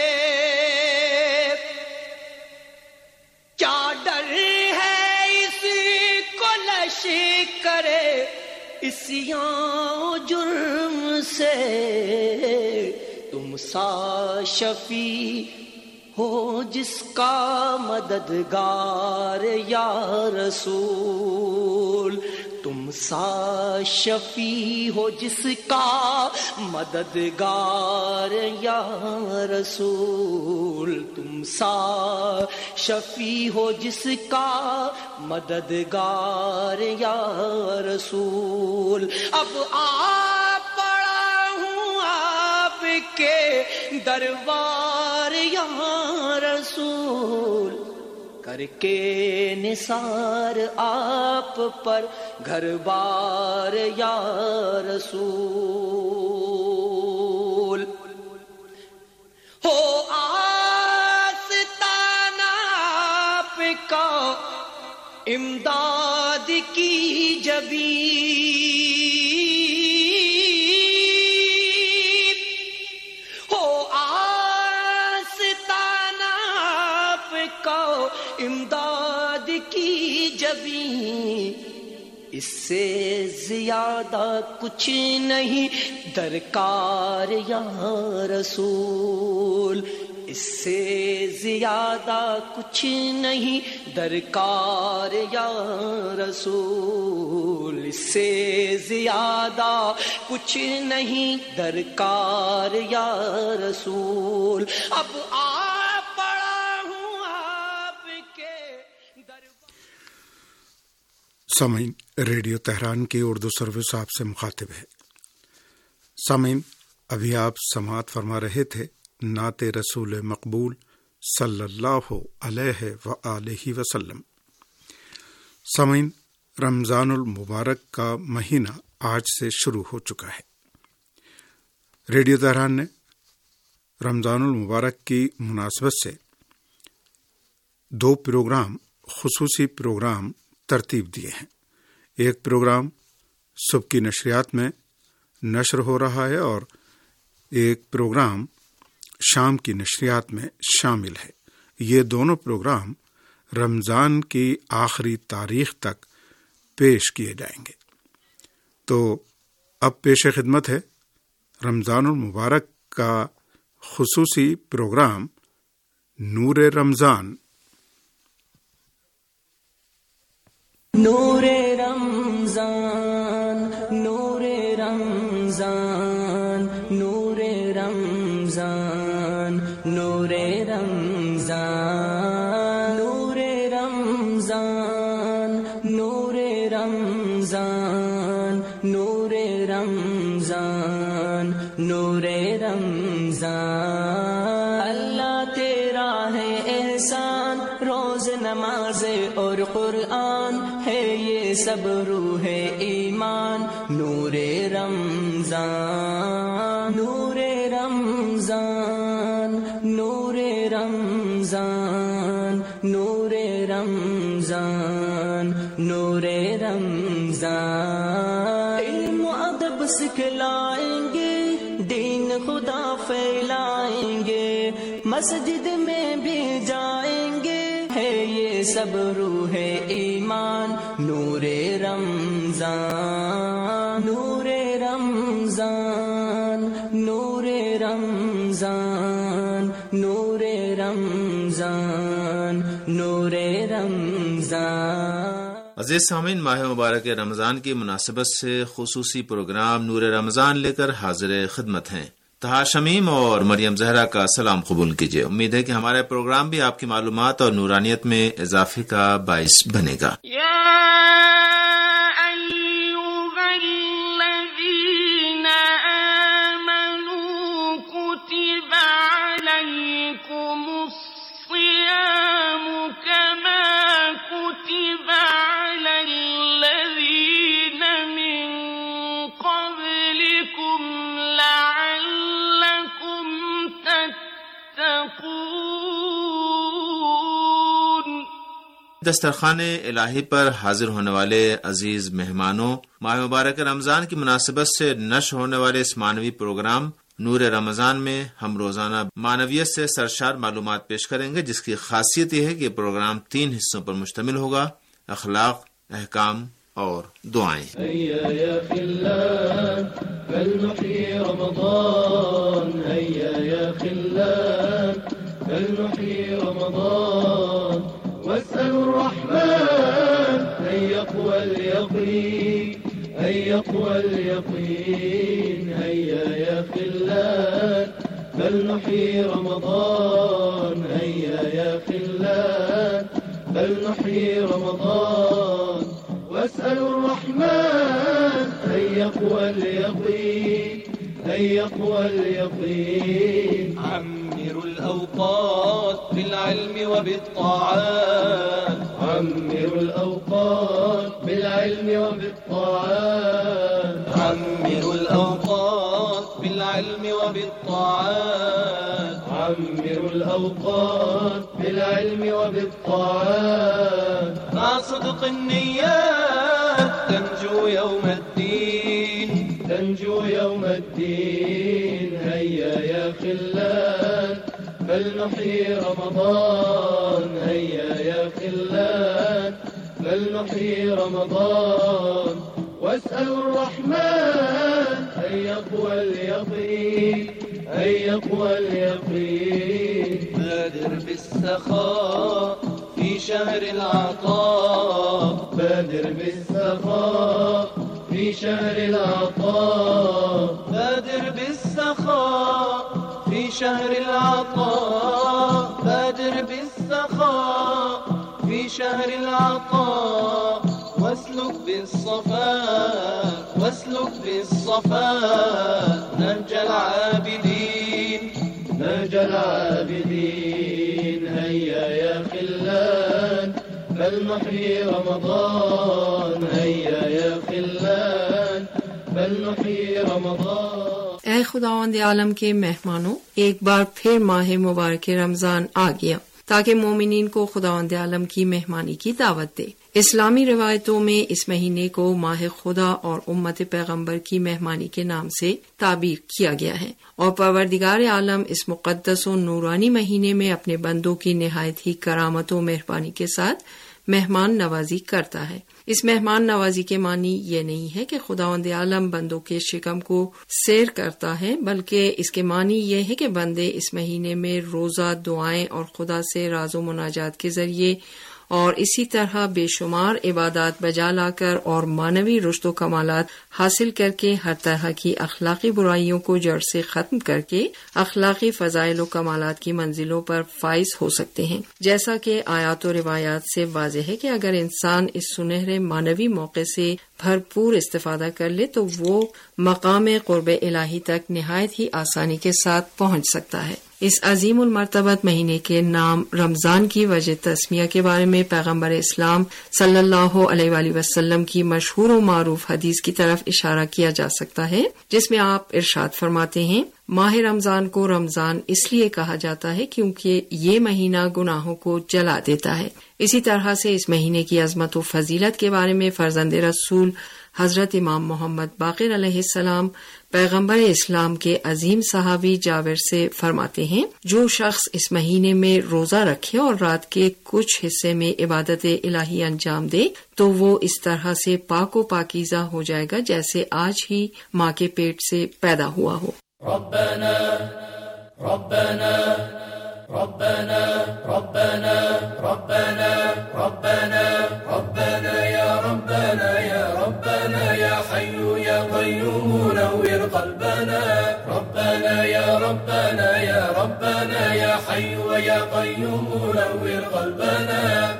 [SPEAKER 2] کیا ڈر ہے اس کو لشکر عصیاں و جرم سے، تم سا شفیع ہو جس کا مددگار یا رسول، تم سا شفیع ہو جس کا مددگار یا رسول، تم سا شفیع ہو جس کا مددگار یا رسول۔ اب آپ پڑا ہوں آپ کے دربار یا رسول، کر کے نثار آپ پر گھر بار یا رسول۔ ہو آستانہ آپ کا امداد کی جبین، ہو آستانہ آپ کا امداد کی جبین، اس سے زیادہ کچھ نہیں درکار یا رسول، اس سے زیادہ کچھ نہیں درکار یا رسول، اس سے زیادہ کچھ نہیں درکار یا رسول۔ اب آپ پڑا ہوں آپ کے دربار۔
[SPEAKER 4] سامعین، ریڈیو تہران کی اردو سروس آپ سے مخاطب ہے۔ سامعین، ابھی آپ سماعت فرما رہے تھے نعت رسول مقبول صلی اللہ علیہ وآلہ وسلم۔ سامعین، رمضان المبارک کا مہینہ آج سے شروع ہو چکا ہے۔ ریڈیو تہران نے رمضان المبارک کی مناسبت سے 2 پروگرام، خصوصی پروگرام ترتیب دیے ہیں۔ ایک پروگرام صبح کی نشریات میں نشر ہو رہا ہے اور ایک پروگرام شام کی نشریات میں شامل ہے۔ یہ دونوں پروگرام رمضان کی آخری تاریخ تک پیش کیے جائیں گے۔ تو اب پیش خدمت ہے رمضان المبارک کا خصوصی پروگرام نور رمضان۔
[SPEAKER 2] نور رمضان، نور رمضان، نور رمضان، نور رمضان، نور رمضان، نور رمضان، نور رمضان، نور رمضان۔ اللہ تیرا ہے احسان، روز نماز اور قرآن ہے یہ سب روح ایمان۔ نور رمضان، نور رمضان، نور رمضان، نور رمضان، نور رمضان۔ علم و ادب سکھلائیں گے، دین خدا پھیلائیں گے، مسجد میں بھی جائیں گے، ہے یہ سب روح ایمان۔ نور رمضان، نور رمضان، نور رمضان، نور رمضان، نور رمضان۔
[SPEAKER 7] عزیز سامعین، ماہ مبارک رمضان کی مناسبت سے خصوصی پروگرام نور رمضان لے کر حاضر خدمت ہیں۔ طہا شمیم اور مریم زہرا کا سلام قبول کیجیے۔ امید ہے کہ ہمارا پروگرام بھی آپ کی معلومات اور نورانیت میں اضافے کا باعث بنے گا۔ دسترخوان الہی پر حاضر ہونے والے عزیز مہمانوں، ماہ مبارک رمضان کی مناسبت سے نشر ہونے والے اس معنوی پروگرام نور رمضان میں ہم روزانہ معنویت سے سرشار معلومات پیش کریں گے، جس کی خاصیت یہ ہے کہ پروگرام 3 حصوں پر مشتمل ہوگا: اخلاق، احکام اور دعائیں۔
[SPEAKER 8] واسألوا الرحمن أن يقوى اليقين، أن يقوى اليقين، هيا يا خلان فلنحيي رمضان، هيا يا خلان فلنحيي رمضان. واسألوا الرحمن أن يقوى اليقين، أن يقوى اليقين. عمروا الأوقات بالعلم وبالطاعات، عمروا الأوقات بالعلم وبالطاعات، عمروا الأوقات بالعلم وبالطاعات، عمروا الأوقات بالعلم وبالطاعات. مع صدق النيات تنجو يوم الدين، تنجو يوم الدين. هيا يا خلان فلنحيي رمضان، هيا يا خلان فلنحيي رمضان. واسألوا الرحمن أن يقوى اليقين، أن يقوى اليقين. بادر بالسخاء في شهر العطاء، بادر بالسخاء في شهر العطاء، بادر بالسخاء في شهر العطاء، بادر بالسخاء في شهر العطاء. واسلك بالصفاء، واسلك بالصفاء نهج العابدين، نهج العابدين. هيا يا خلان فلنحيي رمضان، هيا يا خلان فلنحيي رمضان.
[SPEAKER 9] اے اے خداوند عالم کے مہمانوں، ایک بار پھر ماہ مبارک رمضان آ گیا تاکہ مومنین کو خداوند عالم کی مہمانی کی دعوت دے۔ اسلامی روایتوں میں اس مہینے کو ماہ خدا اور امت پیغمبر کی مہمانی کے نام سے تعبیر کیا گیا ہے، اور پروردگار عالم اس مقدس و نورانی مہینے میں اپنے بندوں کی نہایت ہی کرامت و مہربانی کے ساتھ مہمان نوازی کرتا ہے۔ اس مہمان نوازی کے معنی یہ نہیں ہے کہ خداوند عالم بندوں کے شکم کو سیر کرتا ہے، بلکہ اس کے معنی یہ ہے کہ بندے اس مہینے میں روزہ، دعائیں اور خدا سے راز و مناجات کے ذریعے اور اسی طرح بے شمار عبادات بجا لا کر اور معنوی رشد و کمالات حاصل کر کے ہر طرح کی اخلاقی برائیوں کو جڑ سے ختم کر کے اخلاقی فضائل و کمالات کی منزلوں پر فائز ہو سکتے ہیں۔ جیسا کہ آیات و روایات سے واضح ہے کہ اگر انسان اس سنہرے معنوی موقع سے بھرپور استفادہ کر لے تو وہ مقام قرب الہی تک نہایت ہی آسانی کے ساتھ پہنچ سکتا ہے۔ اس عظیم المرتبت مہینے کے نام رمضان کی وجہ تسمیہ کے بارے میں پیغمبر اسلام صلی اللہ علیہ وآلہ وسلم کی مشہور و معروف حدیث کی طرف اشارہ کیا جا سکتا ہے، جس میں آپ ارشاد فرماتے ہیں، ماہ رمضان کو رمضان اس لیے کہا جاتا ہے کیونکہ یہ مہینہ گناہوں کو جلا دیتا ہے۔ اسی طرح سے اس مہینے کی عظمت و فضیلت کے بارے میں فرزند رسول حضرت امام محمد باقر علیہ السلام پیغمبر اسلام کے عظیم صحابی جابر سے فرماتے ہیں، جو شخص اس مہینے میں روزہ رکھے اور رات کے کچھ حصے میں عبادت الہی انجام دے تو وہ اس طرح سے پاک و پاکیزہ ہو جائے گا جیسے آج ہی ماں کے پیٹ سے پیدا ہوا ہو۔
[SPEAKER 8] ربنا ربنا ربنا ربنا ربنا ربنا ربنا يا ربنا يا ربنا يا حي يا قيوم نور قلبنا ربنا يا ربنا يا ربنا يا حي يا قيوم نور قلبنا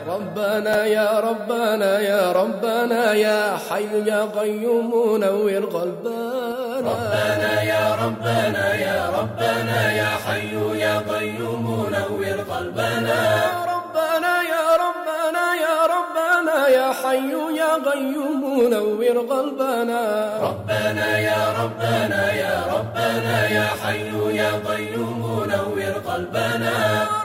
[SPEAKER 8] ربنا يا ربنا يا ربنا يا حي يا قيوم نور قلبنا ربنا يا ربنا يا ربنا يا حي يا قيوم نور قلبنا ربنا يا ربنا يا ربنا يا حي يا قيوم نور قلبنا ربنا يا ربنا يا ربنا يا حي يا قيوم نور قلبنا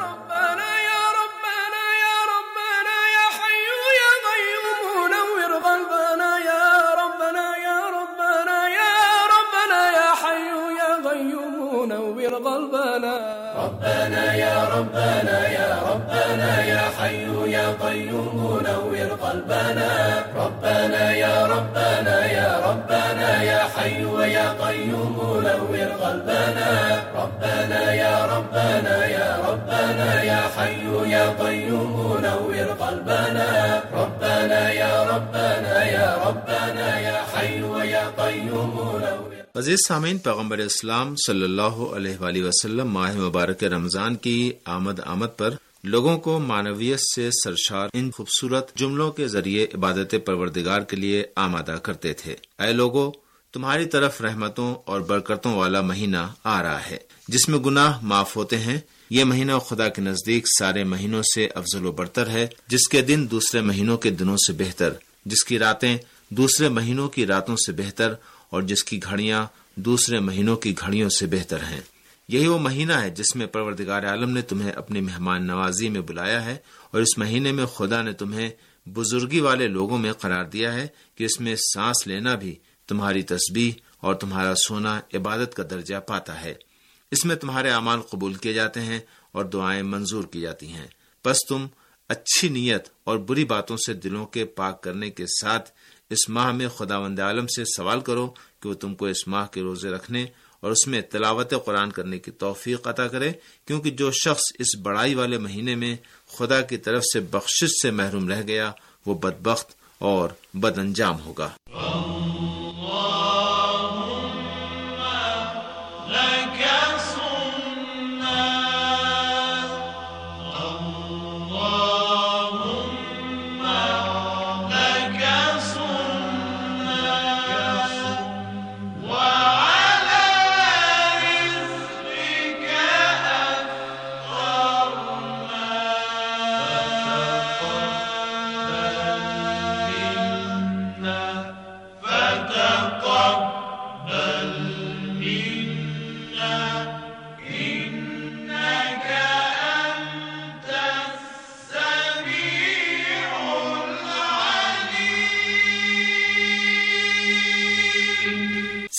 [SPEAKER 8] ربنا يا ربنا يا ربنا يا حي يا قيوم نور قلبنا يا ربنا يا ربنا يا ربنا يا حي يا قيوم نور قلبنا ربنا يا ربنا يا ربنا يا حي يا قيوم نور قلبنا ربنا يا ربنا يا ربنا يا حي يا قيوم نور قلبنا ربنا يا ربنا يا ربنا يا حي يا قيوم نور قلبنا ربنا يا ربنا يا ربنا يا حي يا قيوم نور۔
[SPEAKER 7] عزیز سامعین، پیغمبر اسلام صلی اللہ علیہ وآلہ وسلم ماہ مبارک رمضان کی آمد پر لوگوں کو معنویت سے سرشار ان خوبصورت جملوں کے ذریعے عبادت پروردگار کے لیے آمادہ کرتے تھے۔ اے لوگو، تمہاری طرف رحمتوں اور برکتوں والا مہینہ آ رہا ہے جس میں گناہ معاف ہوتے ہیں۔ یہ مہینہ خدا کے نزدیک سارے مہینوں سے افضل و برتر ہے، جس کے دن دوسرے مہینوں کے دنوں سے بہتر، جس کی راتیں دوسرے مہینوں کی راتوں سے بہتر اور جس کی گھڑیاں دوسرے مہینوں کی گھڑیوں سے بہتر ہیں۔ یہی وہ مہینہ ہے جس میں پروردگار عالم نے تمہیں اپنی مہمان نوازی میں بلایا ہے، اور اس مہینے میں خدا نے تمہیں بزرگی والے لوگوں میں قرار دیا ہے کہ اس میں سانس لینا بھی تمہاری تسبیح اور تمہارا سونا عبادت کا درجہ پاتا ہے۔ اس میں تمہارے اعمال قبول کیے جاتے ہیں اور دعائیں منظور کی جاتی ہیں۔ بس تم اچھی نیت اور بری باتوں سے دلوں کے پاک کرنے کے ساتھ اس ماہ میں خداوند عالم سے سوال کرو کہ وہ تم کو اس ماہ کے روزے رکھنے اور اس میں تلاوت قرآن کرنے کی توفیق عطا کرے، کیونکہ جو شخص اس بڑائی والے مہینے میں خدا کی طرف سے بخشش سے محروم رہ گیا وہ بدبخت اور بد انجام ہوگا۔
[SPEAKER 8] فَإِنَّ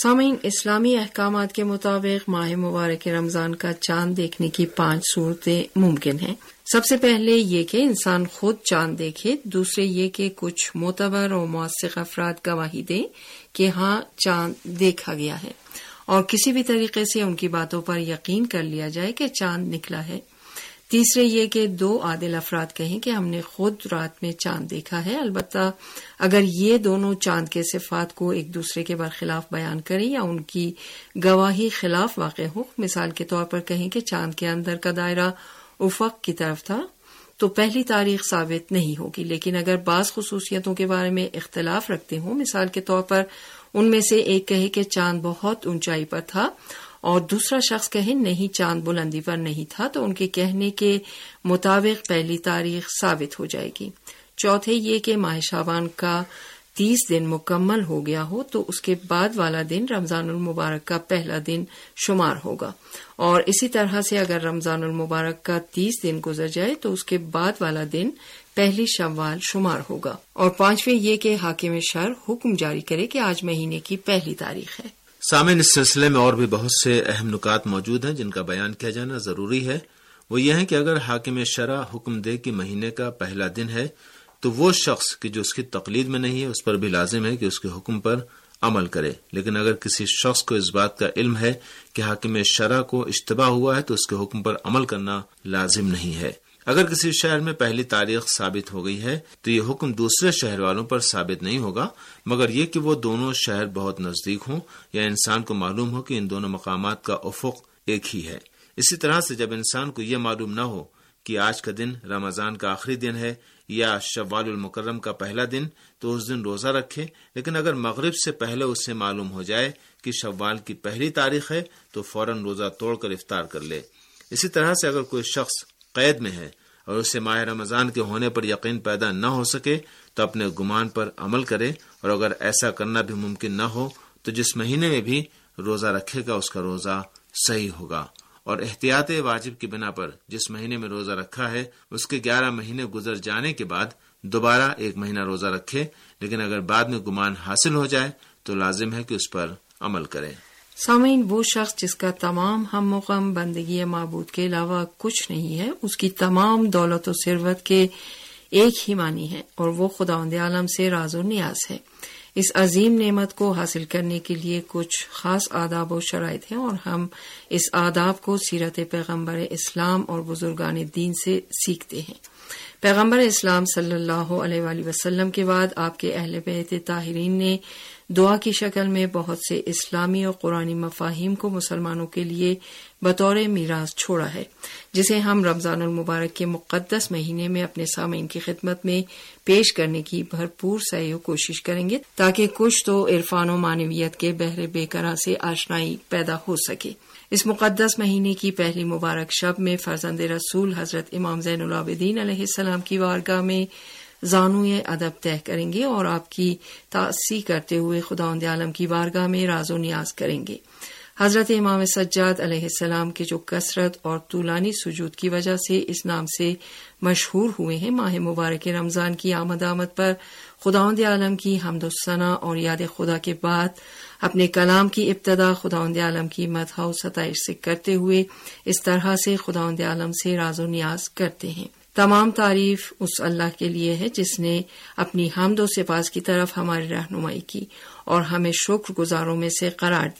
[SPEAKER 9] سامعین، اسلامی احکامات کے مطابق ماہ مبارک رمضان کا چاند دیکھنے کی 5 صورتیں ممکن ہیں۔ سب سے پہلے یہ کہ انسان خود چاند دیکھے، دوسرے یہ کہ کچھ معتبر اور موثق افراد گواہی دیں کہ ہاں چاند دیکھا گیا ہے، اور کسی بھی طریقے سے ان کی باتوں پر یقین کر لیا جائے کہ چاند نکلا ہے۔ تیسرے یہ کہ 2 عادل افراد کہیں کہ ہم نے خود رات میں چاند دیکھا ہے، البتہ اگر یہ دونوں چاند کے صفات کو ایک دوسرے کے برخلاف بیان کریں یا ان کی گواہی خلاف واقع ہو، مثال کے طور پر کہیں کہ چاند کے اندر کا دائرہ افق کی طرف تھا، تو پہلی تاریخ ثابت نہیں ہوگی۔ لیکن اگر بعض خصوصیتوں کے بارے میں اختلاف رکھتے ہوں، مثال کے طور پر ان میں سے ایک کہے کہ چاند بہت اونچائی پر تھا اور دوسرا شخص کہے نہیں چاند بلندی پر نہیں تھا، تو ان کے کہنے کے مطابق پہلی تاریخ ثابت ہو جائے گی۔ چوتھے یہ کہ ماہ شعبان کا 30 دن مکمل ہو گیا ہو تو اس کے بعد والا دن رمضان المبارک کا پہلا دن شمار ہوگا، اور اسی طرح سے اگر رمضان المبارک کا 30 دن گزر جائے تو اس کے بعد والا دن پہلی شوال شمار ہوگا۔ اور پانچویں یہ کہ حاکم شرع حکم جاری کرے کہ آج مہینے کی پہلی تاریخ ہے۔
[SPEAKER 7] سامعین، اس سلسلے میں اور بھی بہت سے اہم نکات موجود ہیں جن کا بیان کیا جانا ضروری ہے۔ وہ یہ ہے کہ اگر حاکم شرع حکم دے کہ مہینے کا پہلا دن ہے تو وہ شخص کہ جو اس کی تقلید میں نہیں ہے اس پر بھی لازم ہے کہ اس کے حکم پر عمل کرے، لیکن اگر کسی شخص کو اس بات کا علم ہے کہ حاکم شرع کو اشتباہ ہوا ہے تو اس کے حکم پر عمل کرنا لازم نہیں ہے۔ اگر کسی شہر میں پہلی تاریخ ثابت ہو گئی ہے تو یہ حکم دوسرے شہر والوں پر ثابت نہیں ہوگا، مگر یہ کہ وہ دونوں شہر بہت نزدیک ہوں یا انسان کو معلوم ہو کہ ان دونوں مقامات کا افق ایک ہی ہے۔ اسی طرح سے جب انسان کو یہ معلوم نہ ہو کہ آج کا دن رمضان کا آخری دن ہے یا شوال المکرم کا پہلا دن تو اس دن روزہ رکھے، لیکن اگر مغرب سے پہلے اسے معلوم ہو جائے کہ شوال کی پہلی تاریخ ہے تو فوراً روزہ توڑ کر افطار کر لے۔ اسی طرح سے اگر کوئی شخص قید میں ہے اور اسے ماہ رمضان کے ہونے پر یقین پیدا نہ ہو سکے تو اپنے گمان پر عمل کرے، اور اگر ایسا کرنا بھی ممکن نہ ہو تو جس مہینے میں بھی روزہ رکھے گا اس کا روزہ صحیح ہوگا، اور احتیاط واجب کی بنا پر جس مہینے میں روزہ رکھا ہے اس کے 11 مہینے گزر جانے کے بعد دوبارہ 1 مہینہ روزہ رکھے، لیکن اگر بعد میں گمان حاصل ہو جائے تو لازم ہے کہ اس پر عمل کرے۔
[SPEAKER 9] سامعین، وہ شخص جس کا تمام ہم و غم بندگی معبود کے علاوہ کچھ نہیں ہے، اس کی تمام دولت و ثروت کے ایک ہی معنی ہے، اور وہ خداوند عالم سے راز و نیاز ہے۔ اس عظیم نعمت کو حاصل کرنے کے لیے کچھ خاص آداب و شرائط ہیں، اور ہم اس آداب کو سیرت پیغمبر اسلام اور بزرگان دین سے سیکھتے ہیں۔ پیغمبر اسلام صلی اللہ علیہ وآلہ وسلم کے بعد آپ کے اہل بیت طاہرین نے دعا کی شکل میں بہت سے اسلامی اور قرآنی مفاہیم کو مسلمانوں کے لیے بطور میراث چھوڑا ہے، جسے ہم رمضان المبارک کے مقدس مہینے میں اپنے سامعین کی خدمت میں پیش کرنے کی بھرپور سعی و کوشش کریں گے، تاکہ کچھ تو عرفان و معنویت کے بحر بے قرار سے آشنائی پیدا ہو سکے۔ اس مقدس مہینے کی پہلی مبارک شب میں فرزند رسول حضرت امام زین العابدین علیہ السلام کی بارگاہ میں زانوئے ادب طے کریں گے اور آپ کی تعصی کرتے ہوئے خداوند عالم کی بارگاہ میں راز و نیاز کریں گے۔ حضرت امام سجاد علیہ السلام کے جو کثرت اور طولانی سجود کی وجہ سے اس نام سے مشہور ہوئے ہیں، ماہ مبارک رمضان کی آمد پر خداوند عالم کی حمد و ثنا اور یاد خدا کے بعد اپنے کلام کی ابتدا خداوند عالم کی مدح و ستائش سے کرتے ہوئے اس طرح سے خداوند عالم سے راز و نیاز کرتے ہیں۔ تمام تعریف اس اللہ کے لیے ہے جس نے اپنی حمد و سپاس کی طرف ہماری رہنمائی کی اور ہمیں شکر گزاروں میں سے قرار دیا۔